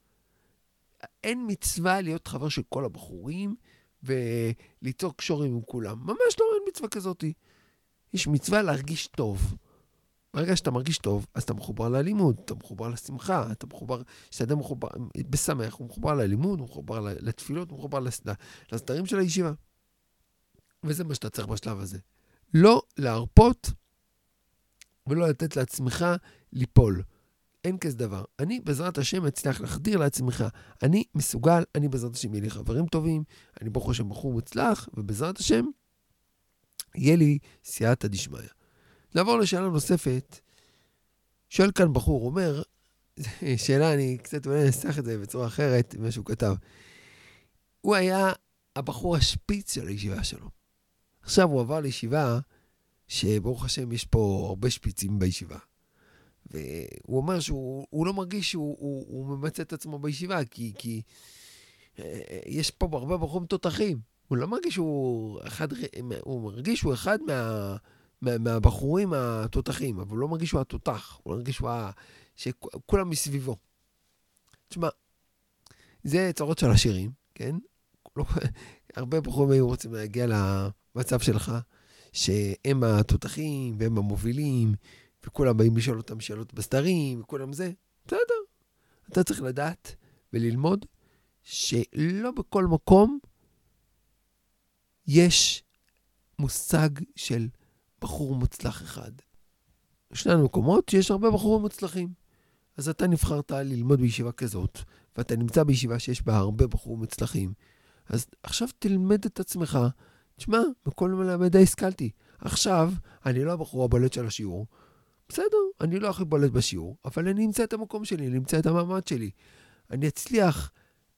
אין מצווה להיות חבר של כל הבחורים וליצור קשורים עם כולם. ממש לא, אין מצווה כזאת. יש מצווה להרגיש טוב. ברגע שאתה מרגיש טוב, אז אתה מחובר ללימוד, אתה מחובר לשמחה, אתה מחובר, שאדם מחובר, בשמח, הוא מחובר ללימוד, הוא מחובר לתפילות, הוא מחובר לסדרים של הישיבה. וזה מה שאתה צריך בשלב הזה. לא להרפות ולא לתת לעצמך ליפול. אין כזה דבר. אני בעזרת השם אצליח להחדיר לעצמך. אני מסוגל, אני בעזרת השם יהיה לי חברים טובים, אני ברוך השם בחור מוצלח, ובעזרת השם יהיה לי סייעתא דשמיא. נעבור לשאלה נוספת. שואל כאן בחור, הוא אומר, שאלה, אני קצת אולי נסח את זה בצורה אחרת, מה שהוא כתב. הוא היה הבחור השפיץ של הישיבה שלו. עכשיו הוא עבר לישיבה, שברוך השם יש פה הרבה שפיצים בישיבה. והוא אומר שהוא הוא לא מרגיש שהוא הוא, הוא ממצא את עצמו בישיבה, כי, כי יש פה הרבה בחורים תותחים. הוא לא מרגיש שהוא אחד, הוא מרגיש שהוא אחד מה, מה, מהבחורים התותחים, אבל הוא לא מרגיש שהוא התותח, הוא לא מרגיש שהוא ה... שכולם מסביבו. תשמע, זה צורות של השירים, כן? לא, הרבה בחורים היו רוצים להגיע למצב שלך, שהם התותחים והם המובילים, וכולם באים לשאול אותם שאלות בסתרים, וכולם זה. בסדר. אתה צריך לדעת וללמוד שלא בכל מקום יש מושג של בחור מוצלח אחד. יש לנו מקומות שיש הרבה בחורים מוצלחים. אז אתה נבחרת ללמוד בישיבה כזאת, ואתה נמצא בישיבה שיש בה הרבה בחורים מוצלחים. אז עכשיו תלמד את עצמך. תשמע, בכל מלמד השכלתי. עכשיו, אני לא הבחור הבולט של השיעור. בסדר, אני לא הכי בולט בשיעור, אבל אני אמצא את המקום שלי, אני אמצא את המעמד שלי. אני אצליח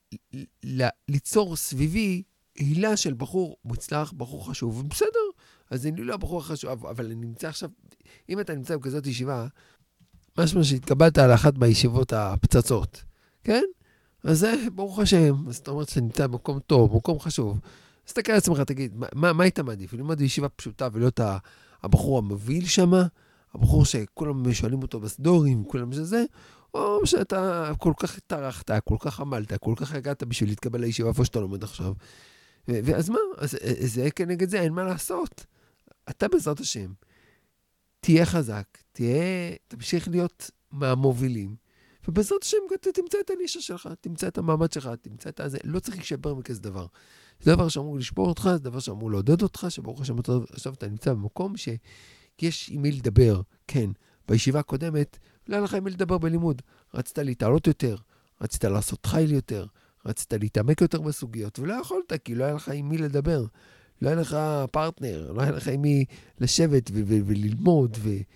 ל- ליצור סביבי הילה של בחור מוצלח, בחור חשוב, בסדר. אז אני לא הבחור החשוב, אבל אני נמצא עכשיו, אם אתה נמצא בכזאת ישיבה, משהו שהתקבלת על אחת מהישיבות הפצצות, כן? אז זה, ברוך השם, אז אתה אומר שאתה נמצא במקום טוב, במקום חשוב. אז תקרא לעצמך, תגיד, מה, מה היית מעדיף? ללמוד בישיבה פשוטה ולהיות הבחור המוביל שם, הבחור שכולם שואלים אותו בסדורים, כולם שזה, או שאתה כל כך טרחת, כל כך עמלת, כל כך הגעת בשביל להתקבל לישיבה איפה שאתה לומד עכשיו. ואז מה? אז זה כנגד זה, אין מה לעשות. אתה בעזרת השם, תהיה חזק, תהיה, תמשיך להיות מהמובילים, ובעזרת השם אתה תמצא את הנישה שלך, תמצא את המעמד שלך, תמצא את הזה, לא צריך להישבר מכזה דבר. זה דבר שאמור לשבור אותך, זה דבר שאמור לעודד אותך, שברוך השם עכשיו אתה נמצא במקום שיש עם מי לדבר. כן, בישיבה הקודמת, לא היה לך עם מי לדבר בלימוד. רצית להתעלות יותר, רצית לעשות חייל יותר, רצית להתעמק יותר בסוגיות, ולא יכולת, כי לא היה לך עם מי לדבר. לא היה לך פרטנר, לא היה לך עם מי לשבת ו- ו- וללמוד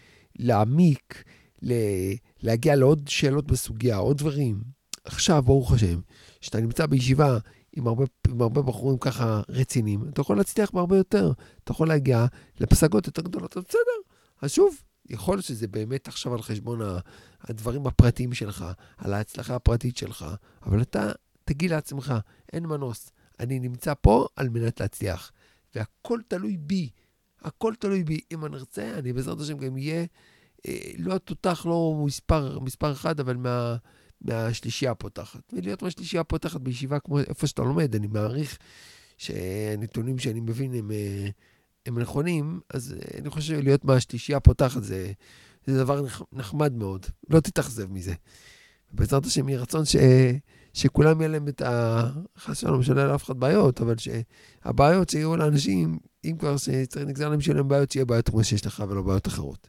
ולהעמיק, ל- להגיע לעוד שאלות בסוגיה, עוד דברים. עכשיו, ברוך השם, שאתה נמצא בישיבה עם הרבה, עם הרבה בחורים ככה רצינים, אתה יכול להצליח בהרבה יותר, אתה יכול להגיע לפסגות יותר גדולות, אז בסדר. אז שוב, יכול להיות שזה באמת עכשיו על חשבון הדברים הפרטיים שלך, על ההצלחה הפרטית שלך, אבל אתה תגיד לעצמך, אין מנוס, אני נמצא פה על מנת להצליח. והכל תלוי בי, הכל תלוי בי. אם אני ארצה, אני בעזרת השם גם יהיה, אה, לא התותח, לא מספר, מספר אחד, אבל מה, מהשלישייה הפותחת. ולהיות מהשלישייה הפותחת בישיבה כמו איפה שאתה לומד, אני מעריך שהנתונים שאני מבין הם, הם נכונים, אז אני חושב להיות מהשלישייה הפותחת זה, זה דבר נחמד מאוד. לא תתאכזב מזה. בעזרת השם יהיה רצון ש... שכולם יהיה להם את החסון, לא משנה לאף אחד בעיות, אבל שהבעיות שיהיו לאנשים, אם כבר שצריך נגזר להם שיהיו להם בעיות, שיהיה בעיות כמו שיש לך ולא בעיות אחרות.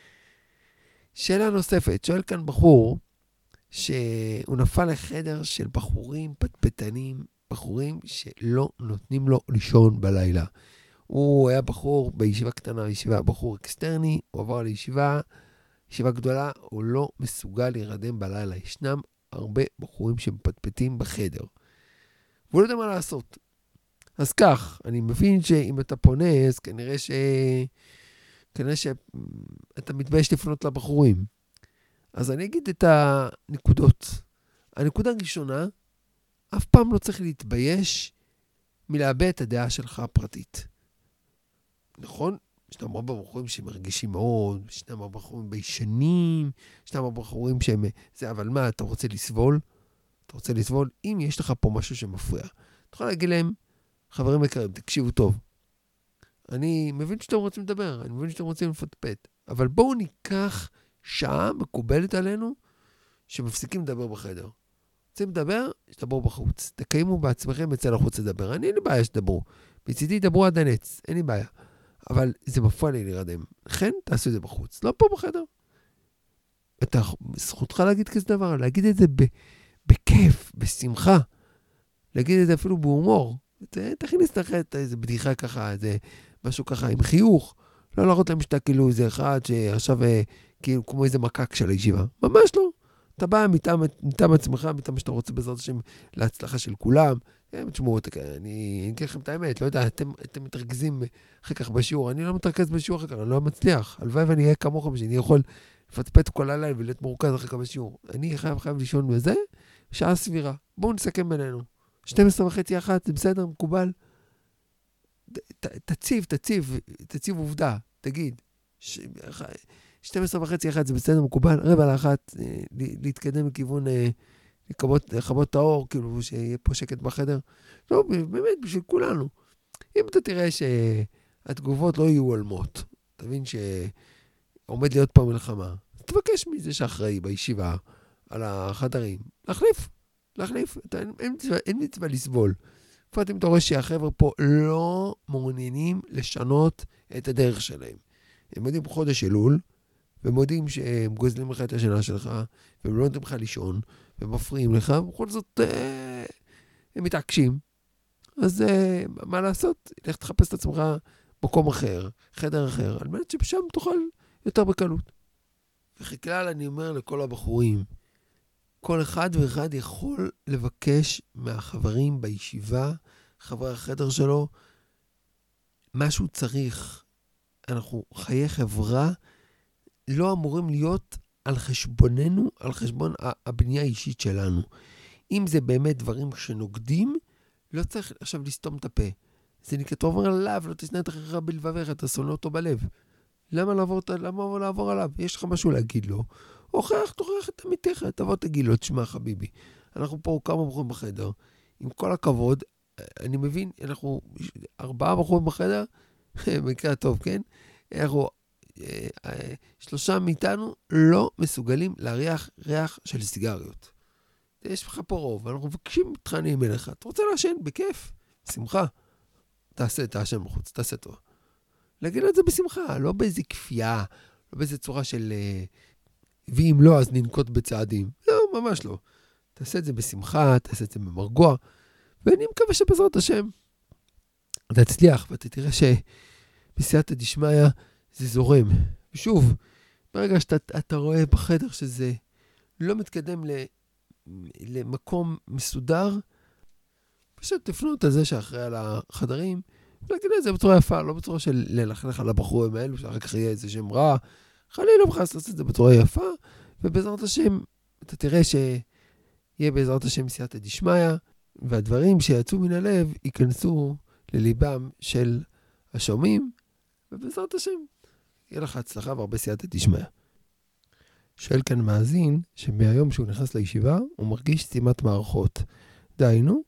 שאלה נוספת, שואל כאן בחור, שהוא נפל לחדר של בחורים פטפטנים, בחורים שלא נותנים לו לישון בלילה. הוא היה בחור בישיבה קטנה, ישיבה בחור אקסטרני, הוא עבר לישיבה, ישיבה גדולה, הוא לא מסוגל להירדם בלילה. ישנם הרבה בחורים שמפטפטים בחדר. והוא לא יודע מה לעשות. אז כך, אני מבין שאם אתה פונה, אז כנראה ש... כנראה שאתה מתבייש לפנות לבחורים. אז אני אגיד את הנקודות. הנקודה הראשונה, אף פעם לא צריך להתבייש מלאבד את הדעה שלך הפרטית. נכון? ישנם הרבה בחורים שמרגישים מאוד, ישנם הרבה בחורים ביישנים, ישנם הרבה בחורים שהם... זה, אבל מה, אתה רוצה לסבול? אתה רוצה לסבול? אם יש לך פה משהו שמפריע, אתה יכול להגיד להם, חברים יקרים, תקשיבו טוב. אני מבין שאתם רוצים לדבר, אני מבין שאתם רוצים לפטפט, אבל בואו ניקח שעה מקובלת עלינו, שמפסיקים לדבר בחדר. רוצים לדבר? שתדברו בחוץ. תקיימו בעצמכם אצל החוץ לדבר. אני אין לי בעיה שתדברו. מצידי דברו עד הנץ, אין לי בעיה. אבל זה מפריע לי להירדם. לכן תעשו את זה בחוץ, לא פה בחדר. אתה זכותך להגיד כזה דבר, להגיד את זה ב, בכיף, בשמחה, להגיד את זה אפילו בהומור. תכניס לך את איזה בדיחה ככה, איזה משהו ככה עם חיוך, לא להראות להם שאתה כאילו איזה אחד שעכשיו כאילו כמו איזה מקק של הישיבה. ממש לא. אתה בא מטעם, מטעם עצמך, מטעם שאתה רוצה בעזרת השם להצלחה של כולם. תשמעו, אני אגיד לכם את האמת, לא יודע, אתם, אתם מתרכזים אחר כך בשיעור, אני לא מתרכז בשיעור אחר כך, אני לא מצליח. הלוואי ואני אהיה כמוכם, שאני יכול לפטפט כל הלילה ולהיות מורכז אחר כך בשיעור. אני חייב, חייב לישון בזה, שעה סבירה. בואו נסכם בינינו. שתים עשרה וחצי אחת, זה בסדר, מקובל. ת, תציב, תציב, תציב עובדה, תגיד. ש... שתים עשרה וחצי אחת, זה בסדר, מקובל. רבע לאחת, להתקדם לכיוון, לכבות, לכבות את האור, כאילו שיהיה פה שקט בחדר. לא, באמת, בשביל כולנו. אם אתה תראה שהתגובות לא יהיו הולמות, תבין שעומד להיות פה מלחמה, תבקש מזה שאחראי בישיבה על החדרים, להחליף. להחליף, אין, אין, אין מצווה לסבול. לפעמים אתה רואה שהחבר'ה פה לא מעוניינים לשנות את הדרך שלהם. הם יודעים חודש אלול, והם יודעים שהם גוזלים לך את השנה שלך, והם לא נותנים לך לישון, ומפריעים לך, ובכל זאת אה, הם מתעקשים. אז אה, מה לעשות? לך תחפש את עצמך מקום אחר, חדר אחר, על מנת שבשם תוכל יותר בקלות. וככלל אני אומר לכל הבחורים, כל אחד ואחד יכול לבקש מהחברים בישיבה, חברי החדר שלו, מה שהוא צריך. אנחנו חיי חברה לא אמורים להיות על חשבוננו, על חשבון הבנייה האישית שלנו. אם זה באמת דברים שנוגדים, לא צריך עכשיו לסתום את הפה. זה נקרא, אתה עובר עליו, לא תשנא את אחריך בלבביך, אתה שונא אותו בלב. למה לעבור, למה לעבור עליו? יש לך משהו להגיד לו. הוכח, תוכח את עמיתך, תבוא תגיד לו, תשמע חביבי, אנחנו פה כמה בחורים בחדר, עם כל הכבוד, אני מבין, אנחנו ארבעה בחורים בחדר, במקרה טוב, כן? אנחנו, שלושה מאיתנו לא מסוגלים להריח ריח של סיגריות. יש לך פה רוב, אנחנו מבקשים תכנים אליך, אתה רוצה לעשן בכיף, שמחה, תעשה, תעשן בחוץ, תעשה טוב. להגיד לו את זה בשמחה, לא באיזו כפייה, לא באיזו צורה של... ואם לא, אז ננקוט בצעדים. לא, ממש לא. תעשה את זה בשמחה, תעשה את זה במרגוע, ואני מקווה שבעזרת השם אתה תצליח, ואתה תראה שבסייעתא דשמיא זה זורם. ושוב, ברגע שאתה רואה בחדר שזה לא מתקדם למקום מסודר, פשוט תפנו את זה שאחרי על החדרים, ולהגיד את זה בצורה יפה, לא בצורה של ללכלך על הבחורים האלו, שאחר כך יהיה איזה שם רע, חלילה בחס לעשות את זה בצורה יפה, ובעזרת השם, אתה תראה שיהיה בעזרת השם סייעתא דשמיא, והדברים שיצאו מן הלב ייכנסו לליבם של השומעים, ובעזרת השם, יהיה לך הצלחה והרבה סייעתא דשמיא. שואל כאן מאזין, שמהיום שהוא נכנס לישיבה, הוא מרגיש סתימת מערכות. דהיינו,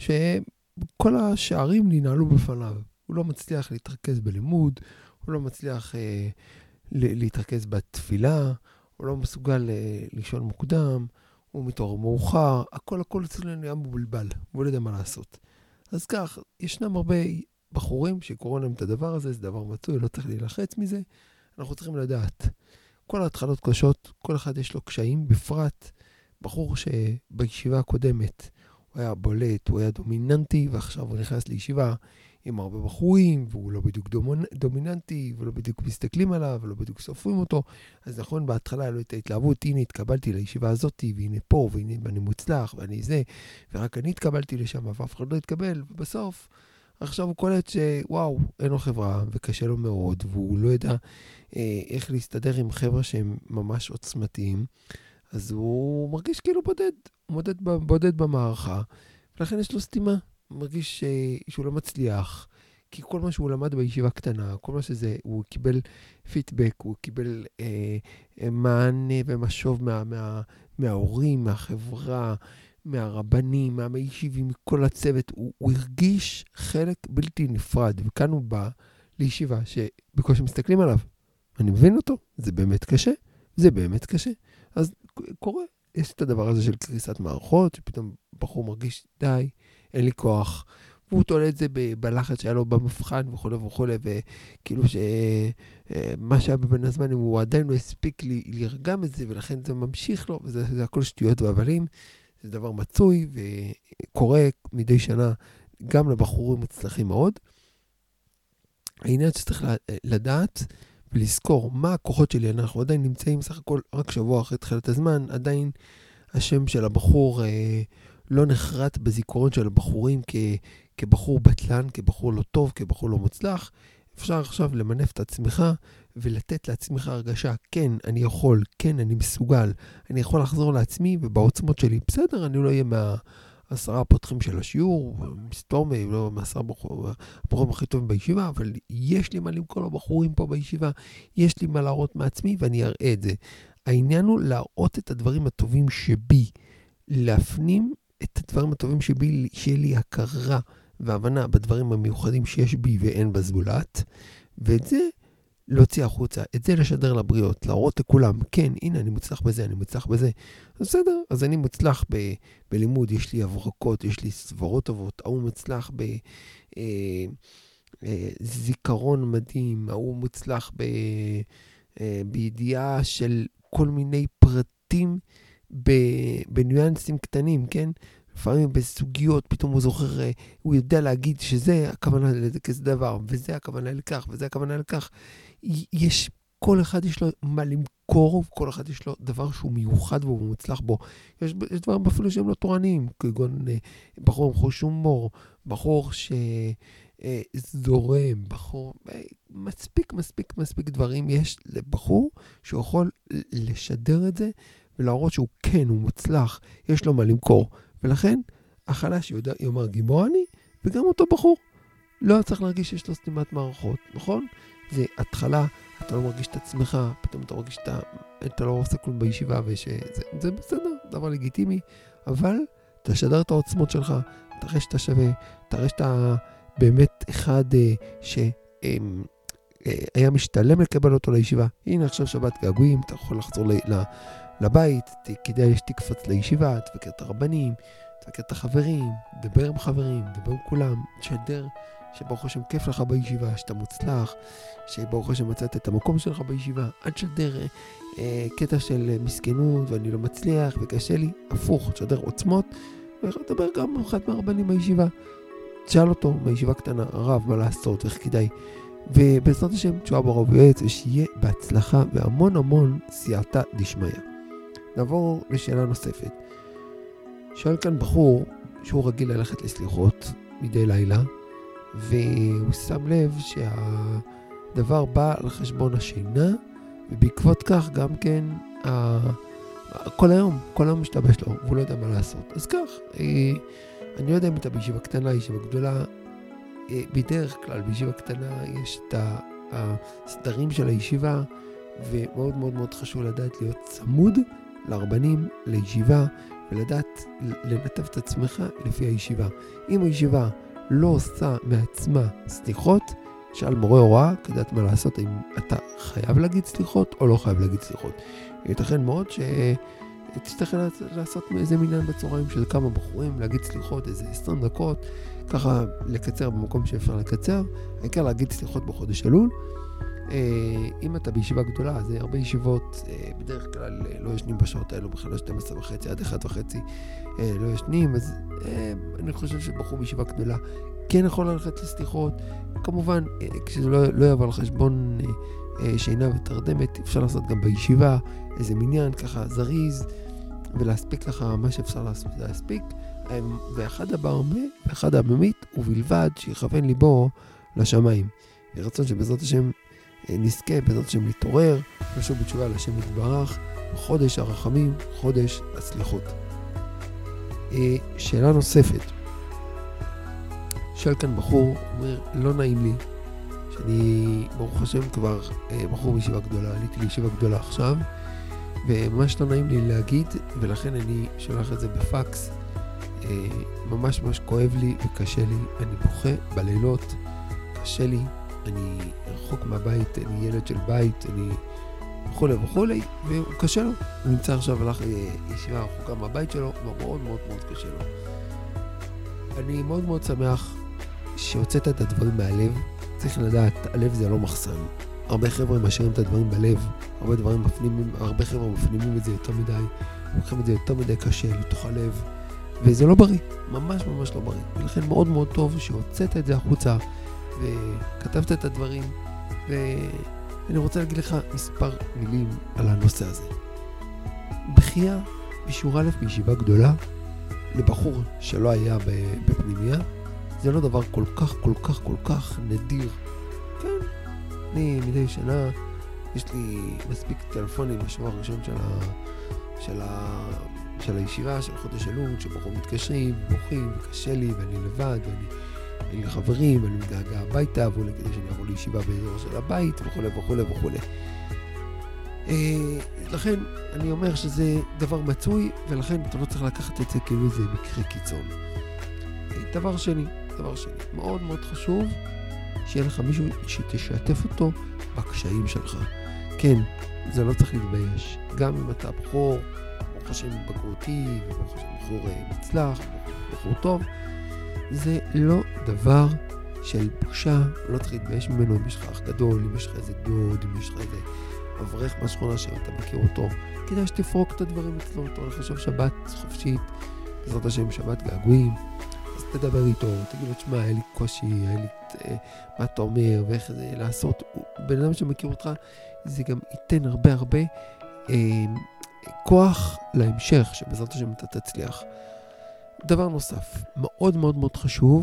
שכל השערים ננעלו בפניו. הוא לא מצליח להתרכז בלימוד, הוא לא מצליח... אה, להתרכז בתפילה, הוא לא מסוגל לישון מוקדם, הוא מתעורר מאוחר, הכל הכל אצלנו נהיה מבולבל, הוא לא יודע מה לעשות. אז כך, ישנם הרבה בחורים שקוראים להם את הדבר הזה, זה דבר מצוי, לא צריך להילחץ מזה, אנחנו צריכים לדעת. כל ההתחלות קשות, כל אחד יש לו קשיים, בפרט בחור שבישיבה הקודמת הוא היה בולט, הוא היה דומיננטי, ועכשיו הוא נכנס לישיבה, עם הרבה בחורים, והוא לא בדיוק דומיננטי, ולא בדיוק מסתכלים עליו, ולא בדיוק סופרים אותו. אז נכון, בהתחלה לא הייתה התלהבות, הנה התקבלתי לישיבה הזאת, והנה פה, והנה אני מוצלח, ואני זה, ורק אני התקבלתי לשם, ואף אחד לא התקבל, ובסוף, עכשיו הוא קולט שוואו, אין לו חברה, וקשה לו מאוד, והוא לא יודע אה, איך להסתדר עם חבר'ה שהם ממש עוצמתיים, אז הוא מרגיש כאילו בודד, הוא בודד, בודד במערכה, ולכן יש לו סתימה. הוא מרגיש שהוא לא מצליח, כי כל מה שהוא למד בישיבה קטנה, כל מה שזה, הוא קיבל פידבק, הוא קיבל אה, מענה ומשוב מה, מה, מההורים, מהחברה, מהרבנים, מהמיישיבים, מכל הצוות, הוא, הוא הרגיש חלק בלתי נפרד, וכאן הוא בא לישיבה שבקושי מסתכלים עליו. אני מבין אותו, זה באמת קשה, זה באמת קשה. אז קורה, יש את הדבר הזה של קריסת מערכות, שפתאום בחור מרגיש די, אין לי כוח, והוא תולה את זה בלחץ שהיה לו במבחן וכו' וכו', וכאילו שמה שהיה בבין הזמן, הוא עדיין לא הספיק להירגע מזה, ולכן זה ממשיך לו, וזה זה הכל שטויות והבלים. זה דבר מצוי וקורה מדי שנה גם לבחורים מצליחים מאוד. העניין שצריך לדעת ולזכור מה הכוחות שלי. אנחנו עדיין נמצאים סך הכל רק שבוע אחרי תחילת הזמן, עדיין השם של הבחור אה, לא נחרט בזיכרון של הבחורים כ, כבחור בטלן, כבחור לא טוב, כבחור לא מוצלח. אפשר עכשיו למנף את עצמך ולתת לעצמך הרגשה, כן, אני יכול, כן, אני מסוגל, אני יכול לחזור לעצמי ובעוצמות שלי. בסדר, אני לא אהיה מהעשרה הפותחים של השיעור, מסתור מהם, לא מהעשרה הבחורים הכי טובים בישיבה, אבל יש לי מה למכור לבחורים פה בישיבה, יש לי מה להראות מעצמי ואני אראה את זה. העניין הוא להראות את הדברים הטובים שבי, להפנים את הדברים הטובים שבי, שיהיה לי הכרה והבנה בדברים המיוחדים שיש בי ואין בזולת, ואת זה להוציא החוצה, את זה לשדר לבריות, להראות לכולם, כן, הנה, אני מוצלח בזה, אני מוצלח בזה. אז בסדר, אז אני מוצלח ב, בלימוד, יש לי הברקות, יש לי סברות טובות, ההוא מוצלח ב... אה, אה, זיכרון מדהים, ההוא מוצלח ב, אה, בידיעה של כל מיני פרטים ב, בניואנסים קטנים, כן? לפעמים בסוגיות, פתאום הוא זוכר, הוא יודע להגיד שזה הכוונה לכזה דבר, וזה הכוונה לכך, וזה הכוונה לכך. יש, כל אחד יש לו מה למכור, כל אחד יש לו דבר שהוא מיוחד והוא מוצלח בו. יש, יש דברים אפילו שהם לא תורניים, כגון בחור עם חוש הומור, בחור שזורם, בחור, מספיק, מספיק, מספיק דברים יש לבחור שהוא יכול לשדר את זה, ולהראות שהוא כן, הוא מוצלח, יש לו מה למכור. ולכן, החלש יודע, יאמר גיבור אני, וגם אותו בחור. לא צריך להרגיש שיש לו סתימת מערכות, נכון? זה התחלה, אתה לא מרגיש את עצמך, פתאום אתה מרגיש שאתה, אתה לא עושה כלום בישיבה, ושזה, זה בסדר, דבר לגיטימי, אבל תשדר את העוצמות שלך, תראה שאתה שווה, תראה שאתה באמת אחד שהיה משתלם לקבל אותו לישיבה. הנה עכשיו שבת געגועים, אתה יכול לחזור ל... לבית, כדאי שתקפץ לישיבה, תבקר את הרבנים, תבקר את החברים, דבר עם חברים, דבר עם כולם, שדר שברוך השם כיף לך בישיבה, שאתה מוצלח, שברוך השם מצאת את המקום שלך בישיבה, עד שדר אה, קטע של מסכנות ואני לא מצליח וקשה לי, הפוך, שדר עוצמות, ותדבר גם עם אחד מהרבנים בישיבה, תשאל אותו בישיבה קטנה, הרב, מה לעשות, איך כדאי, ובעזרת השם תשועה ברוב יועץ, ושיהיה בהצלחה והמון המון סייעתא דשמיא. נעבור לשאלה נוספת. שואל כאן בחור שהוא רגיל ללכת לסליחות מדי לילה, והוא שם לב שהדבר בא על חשבון השינה, ובעקבות כך גם כן ה... כל היום, כל היום משתבש לו, והוא לא יודע מה לעשות. אז כך, אני לא יודע אם אתה בישיבה קטנה, ישיבה גדולה, בדרך כלל בישיבה קטנה יש את הסדרים של הישיבה, ומאוד מאוד מאוד חשוב לדעת להיות צמוד לרבנים, לישיבה, ולדעת לנתב את עצמך לפי הישיבה. אם הישיבה לא עושה מעצמה סליחות, שאל מורה הוראה, כדעת מה לעשות, אם אתה חייב להגיד סליחות או לא חייב להגיד סליחות. ייתכן מאוד שתצטרך לעשות איזה מניין בצהריים של כמה בחורים, להגיד סליחות איזה עשרים דקות, ככה לקצר במקום שאפשר לקצר, העיקר להגיד סליחות בחודש אלול. אם אתה בישיבה גדולה, זה הרבה ישיבות, בדרך כלל לא ישנים בשעות האלו, בכלל שתים עשרה וחצי עד אחת וחצי לא ישנים, אז אני חושב שבחור בישיבה גדולה כן יכול ללכת לסליחות. כמובן, כשזה לא, לא יבוא על חשבון שינה ותרדמת, אפשר לעשות גם בישיבה איזה מניין ככה זריז, ולהספיק לך מה שאפשר להספיק. ואחד הבארמה ואחד הבמית, ובלבד שיכוון ליבו לשמיים. ורצון שבעזרת השם נזכה, בעזרת השם להתעורר, לשוב בתשובה לשם יתברך, חודש הרחמים, חודש הסליחות. שאלה נוספת. שואל כאן בחור, אומר, לא נעים לי, שאני ברוך השם כבר בחור בישיבה גדולה, עליתי לישיבה גדולה עכשיו, וממש לא נעים לי להגיד, ולכן אני שולח את זה בפקס. ממש ממש כואב לי וקשה לי, אני בוכה בלילות, קשה לי, אני רחוק מהבית, אני ילד של בית, אני וכו' וכו', והוא קשה לו. הוא נמצא עכשיו, הלך לישיבה רחוקה מהבית שלו, ומאוד מאוד מאוד קשה לו. אני מאוד מאוד שמח שהוצאת את הדברים מהלב, צריך לדעת, הלב זה לא מחסן. הרבה חבר'ה משאירים את הדברים בלב, הרבה דברים מפנימים, הרבה חבר'ה מפנימים את זה יותר מדי, לוקחים את זה יותר מדי קשה לתוך הלב, וזה לא בריא, ממש ממש לא בריא. ולכן מאוד מאוד טוב שהוצאת את זה החוצה, וכתבת את הדברים, ואני רוצה להגיד לך מספר מילים על הנושא הזה. בחייה בשיעור א' בישיבה גדולה, לבחור שלא היה בפנימיה, זה לא דבר כל כך כל כך כל כך נדיר. כן, אני מדי שנה, יש לי מספיק טלפונים בשבוע הראשון של, ה, של, ה, של הישיבה, של חודש אלול, שבחור מתקשרים, בוכים, וקשה לי, ואני לבד, ואני אין לי חברים, ואני מתגעגע הביתה, ואולי כדי שאני אבוא לישיבה באזור של הבית, וכו' וכו' וכו'. אה, לכן אני אומר שזה דבר מצוי, ולכן אתה לא צריך לקחת את זה כאילו זה מקרה קיצון. אה, דבר שני, דבר שני, מאוד מאוד חשוב שיהיה לך מישהו שתשתף אותו בקשיים שלך. כן, זה לא צריך להתבייש. גם אם אתה בחור, בחור שם בגרותי, ובחור שם בחור מצלח, בחור טוב, זה לא דבר של בושה, לא צריך להתבייש ממנו. אם יש לך אח גדול, אם יש לך איזה דוד, אם יש לך איזה אברך מהשכונה שאתה מכיר אותו, כדאי שתפרוק את הדברים אצלו, אתה הולך לחשוב שבת חופשית, בעזרת השם שבת געגועים, אז תדבר איתו, תגיד לו, תשמע, היה לי קושי, היה לי, מה אתה אומר, ואיך זה לעשות. בן אדם שמכיר אותך, זה גם ייתן הרבה הרבה אה, כוח להמשך, שבעזרת השם אתה תצליח. דבר נוסף, מאוד מאוד מאוד חשוב,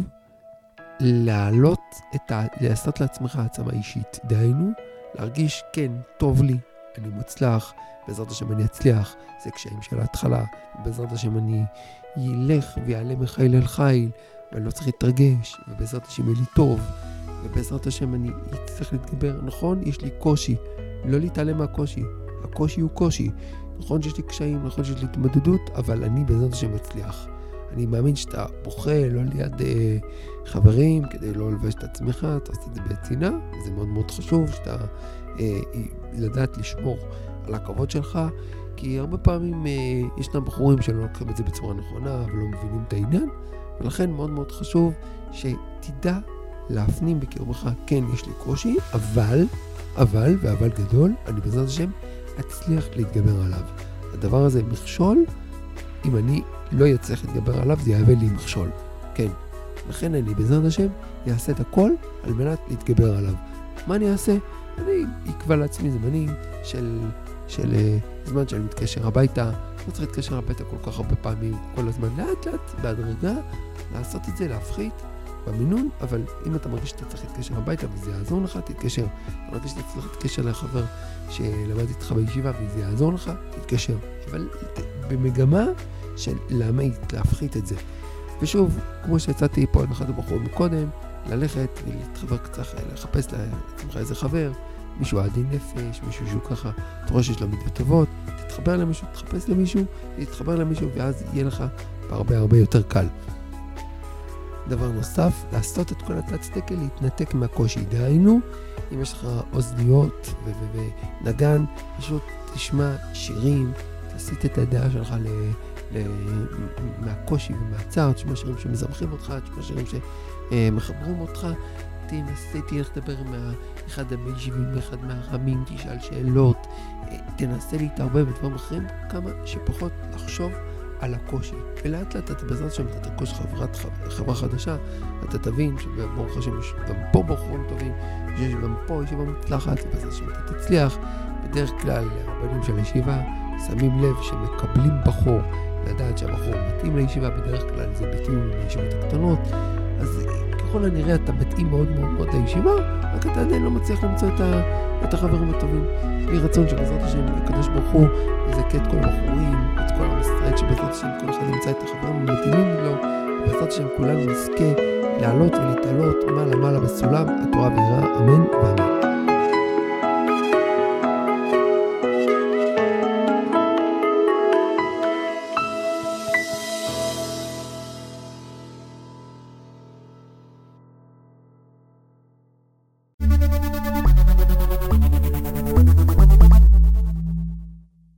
להעלות את ה... לעשות לעצמך העצמה אישית. דהיינו, להרגיש, כן, טוב לי, אני מוצלח, בעזרת השם אני אצליח, זה קשיים של ההתחלה, בעזרת השם אני ילך ויעלה מחיל אל חיל, ואני לא צריך להתרגש, ובעזרת השם יהיה לי טוב, ובעזרת השם אני אצליח להתגבר. נכון, יש לי קושי, לא להתעלם מהקושי, הקושי הוא קושי, נכון שיש לי קשיים, נכון שיש לי התמודדות, אבל אני בעזרת השם מצליח. אני מאמין שאתה בוכה לא ליד אה, חברים, כדי לא לבש את עצמך, אתה עושה את זה בצינה, וזה מאוד מאוד חשוב שאתה אה, לדעת לשמור על הכבוד שלך, כי הרבה פעמים אה, ישנם בחורים שלא לוקחים את זה בצורה נכונה, ולא מבינים את העניין, ולכן מאוד מאוד חשוב שתדע להפנים בקרבך, כן, יש לי קושי, אבל, אבל, ואבל גדול, אני בעזרת השם אצליח להתגבר עליו. הדבר הזה מכשול, אם אני לא יצליח להתגבר עליו, זה יהווה לי מכשול. כן. לכן אני בעזרת השם יעשה את הכל על מנת להתגבר עליו. מה אני אעשה? אני אקבע לעצמי זמנים של, של uh, זמן שאני מתקשר הביתה. לא צריך להתקשר הביתה כל כך הרבה פעמים, כל הזמן לאט לאט, בהדרגה, לעשות את זה, להפחית במינון, אבל אם אתה מרגיש שאתה צריך להתקשר הביתה וזה יעזור לך, תתקשר. אתה מרגיש שאתה צריך להתקשר לחבר שלמד איתך בישיבה וזה יעזור לך, תתקשר. אבל במגמה של להמעיט, להפחית את זה. ושוב, כמו שיצאתי פה עם אחד הבחור מקודם, ללכת ולהתחבר קצת, לחפש לעצמך איזה חבר, מישהו עדין נפש, מישהו שהוא ככה, אתה רואה שיש לו מידות טובות, תתחבר למישהו, תחפש למישהו, תתחבר למישהו, ואז יהיה לך הרבה הרבה יותר קל. דבר נוסף, לעשות את כל התצדקה, להתנתק מהקושי. דהיינו, אם יש לך אוזניות ונגן, פשוט תשמע שירים, תסיט את הדעה שלך ל... מהקושי ומהצער, תשמע שירים שמזמחים אותך, תשמע שירים שמחברים אותך, תנסה, תלך לדבר עם אחד המיישיבים, אחד מהרמים, תשאל שאלות, תנסה להתערבב בדברים אחרים, כמה שפחות לחשוב על הקושי. ולאט לאט אתה בעזרת שם, אתה תרכוש חברת, חברה חדשה, אתה תבין שברוך השם יש גם פה בחורים טובים, שיש גם פה ישיבה מוצלחת, ובעזרת שם אתה תצליח. בדרך כלל הרבנים של הישיבה שמים לב שמקבלים בחור, לדעת שהבחור מתאים לישיבה, בדרך כלל זה בתיאום עם הישיבות הקטנות, אז ככל הנראה אתה מתאים מאוד מאוד מאוד לישיבה, רק אתה עדיין לא מצליח למצוא את, ה, את החברים הטובים. לי רצון שבעזרת השם הקדוש ברוך הוא יזכה את כל הבחורים, את כל עם ישראל, שבעזרת השם כל אחד ימצא את החברים המתאימים לו, ובעזרת השם כולנו נזכה לעלות ולהתעלות מעלה מעלה בסולם התורה ויראה, אמן ואמן.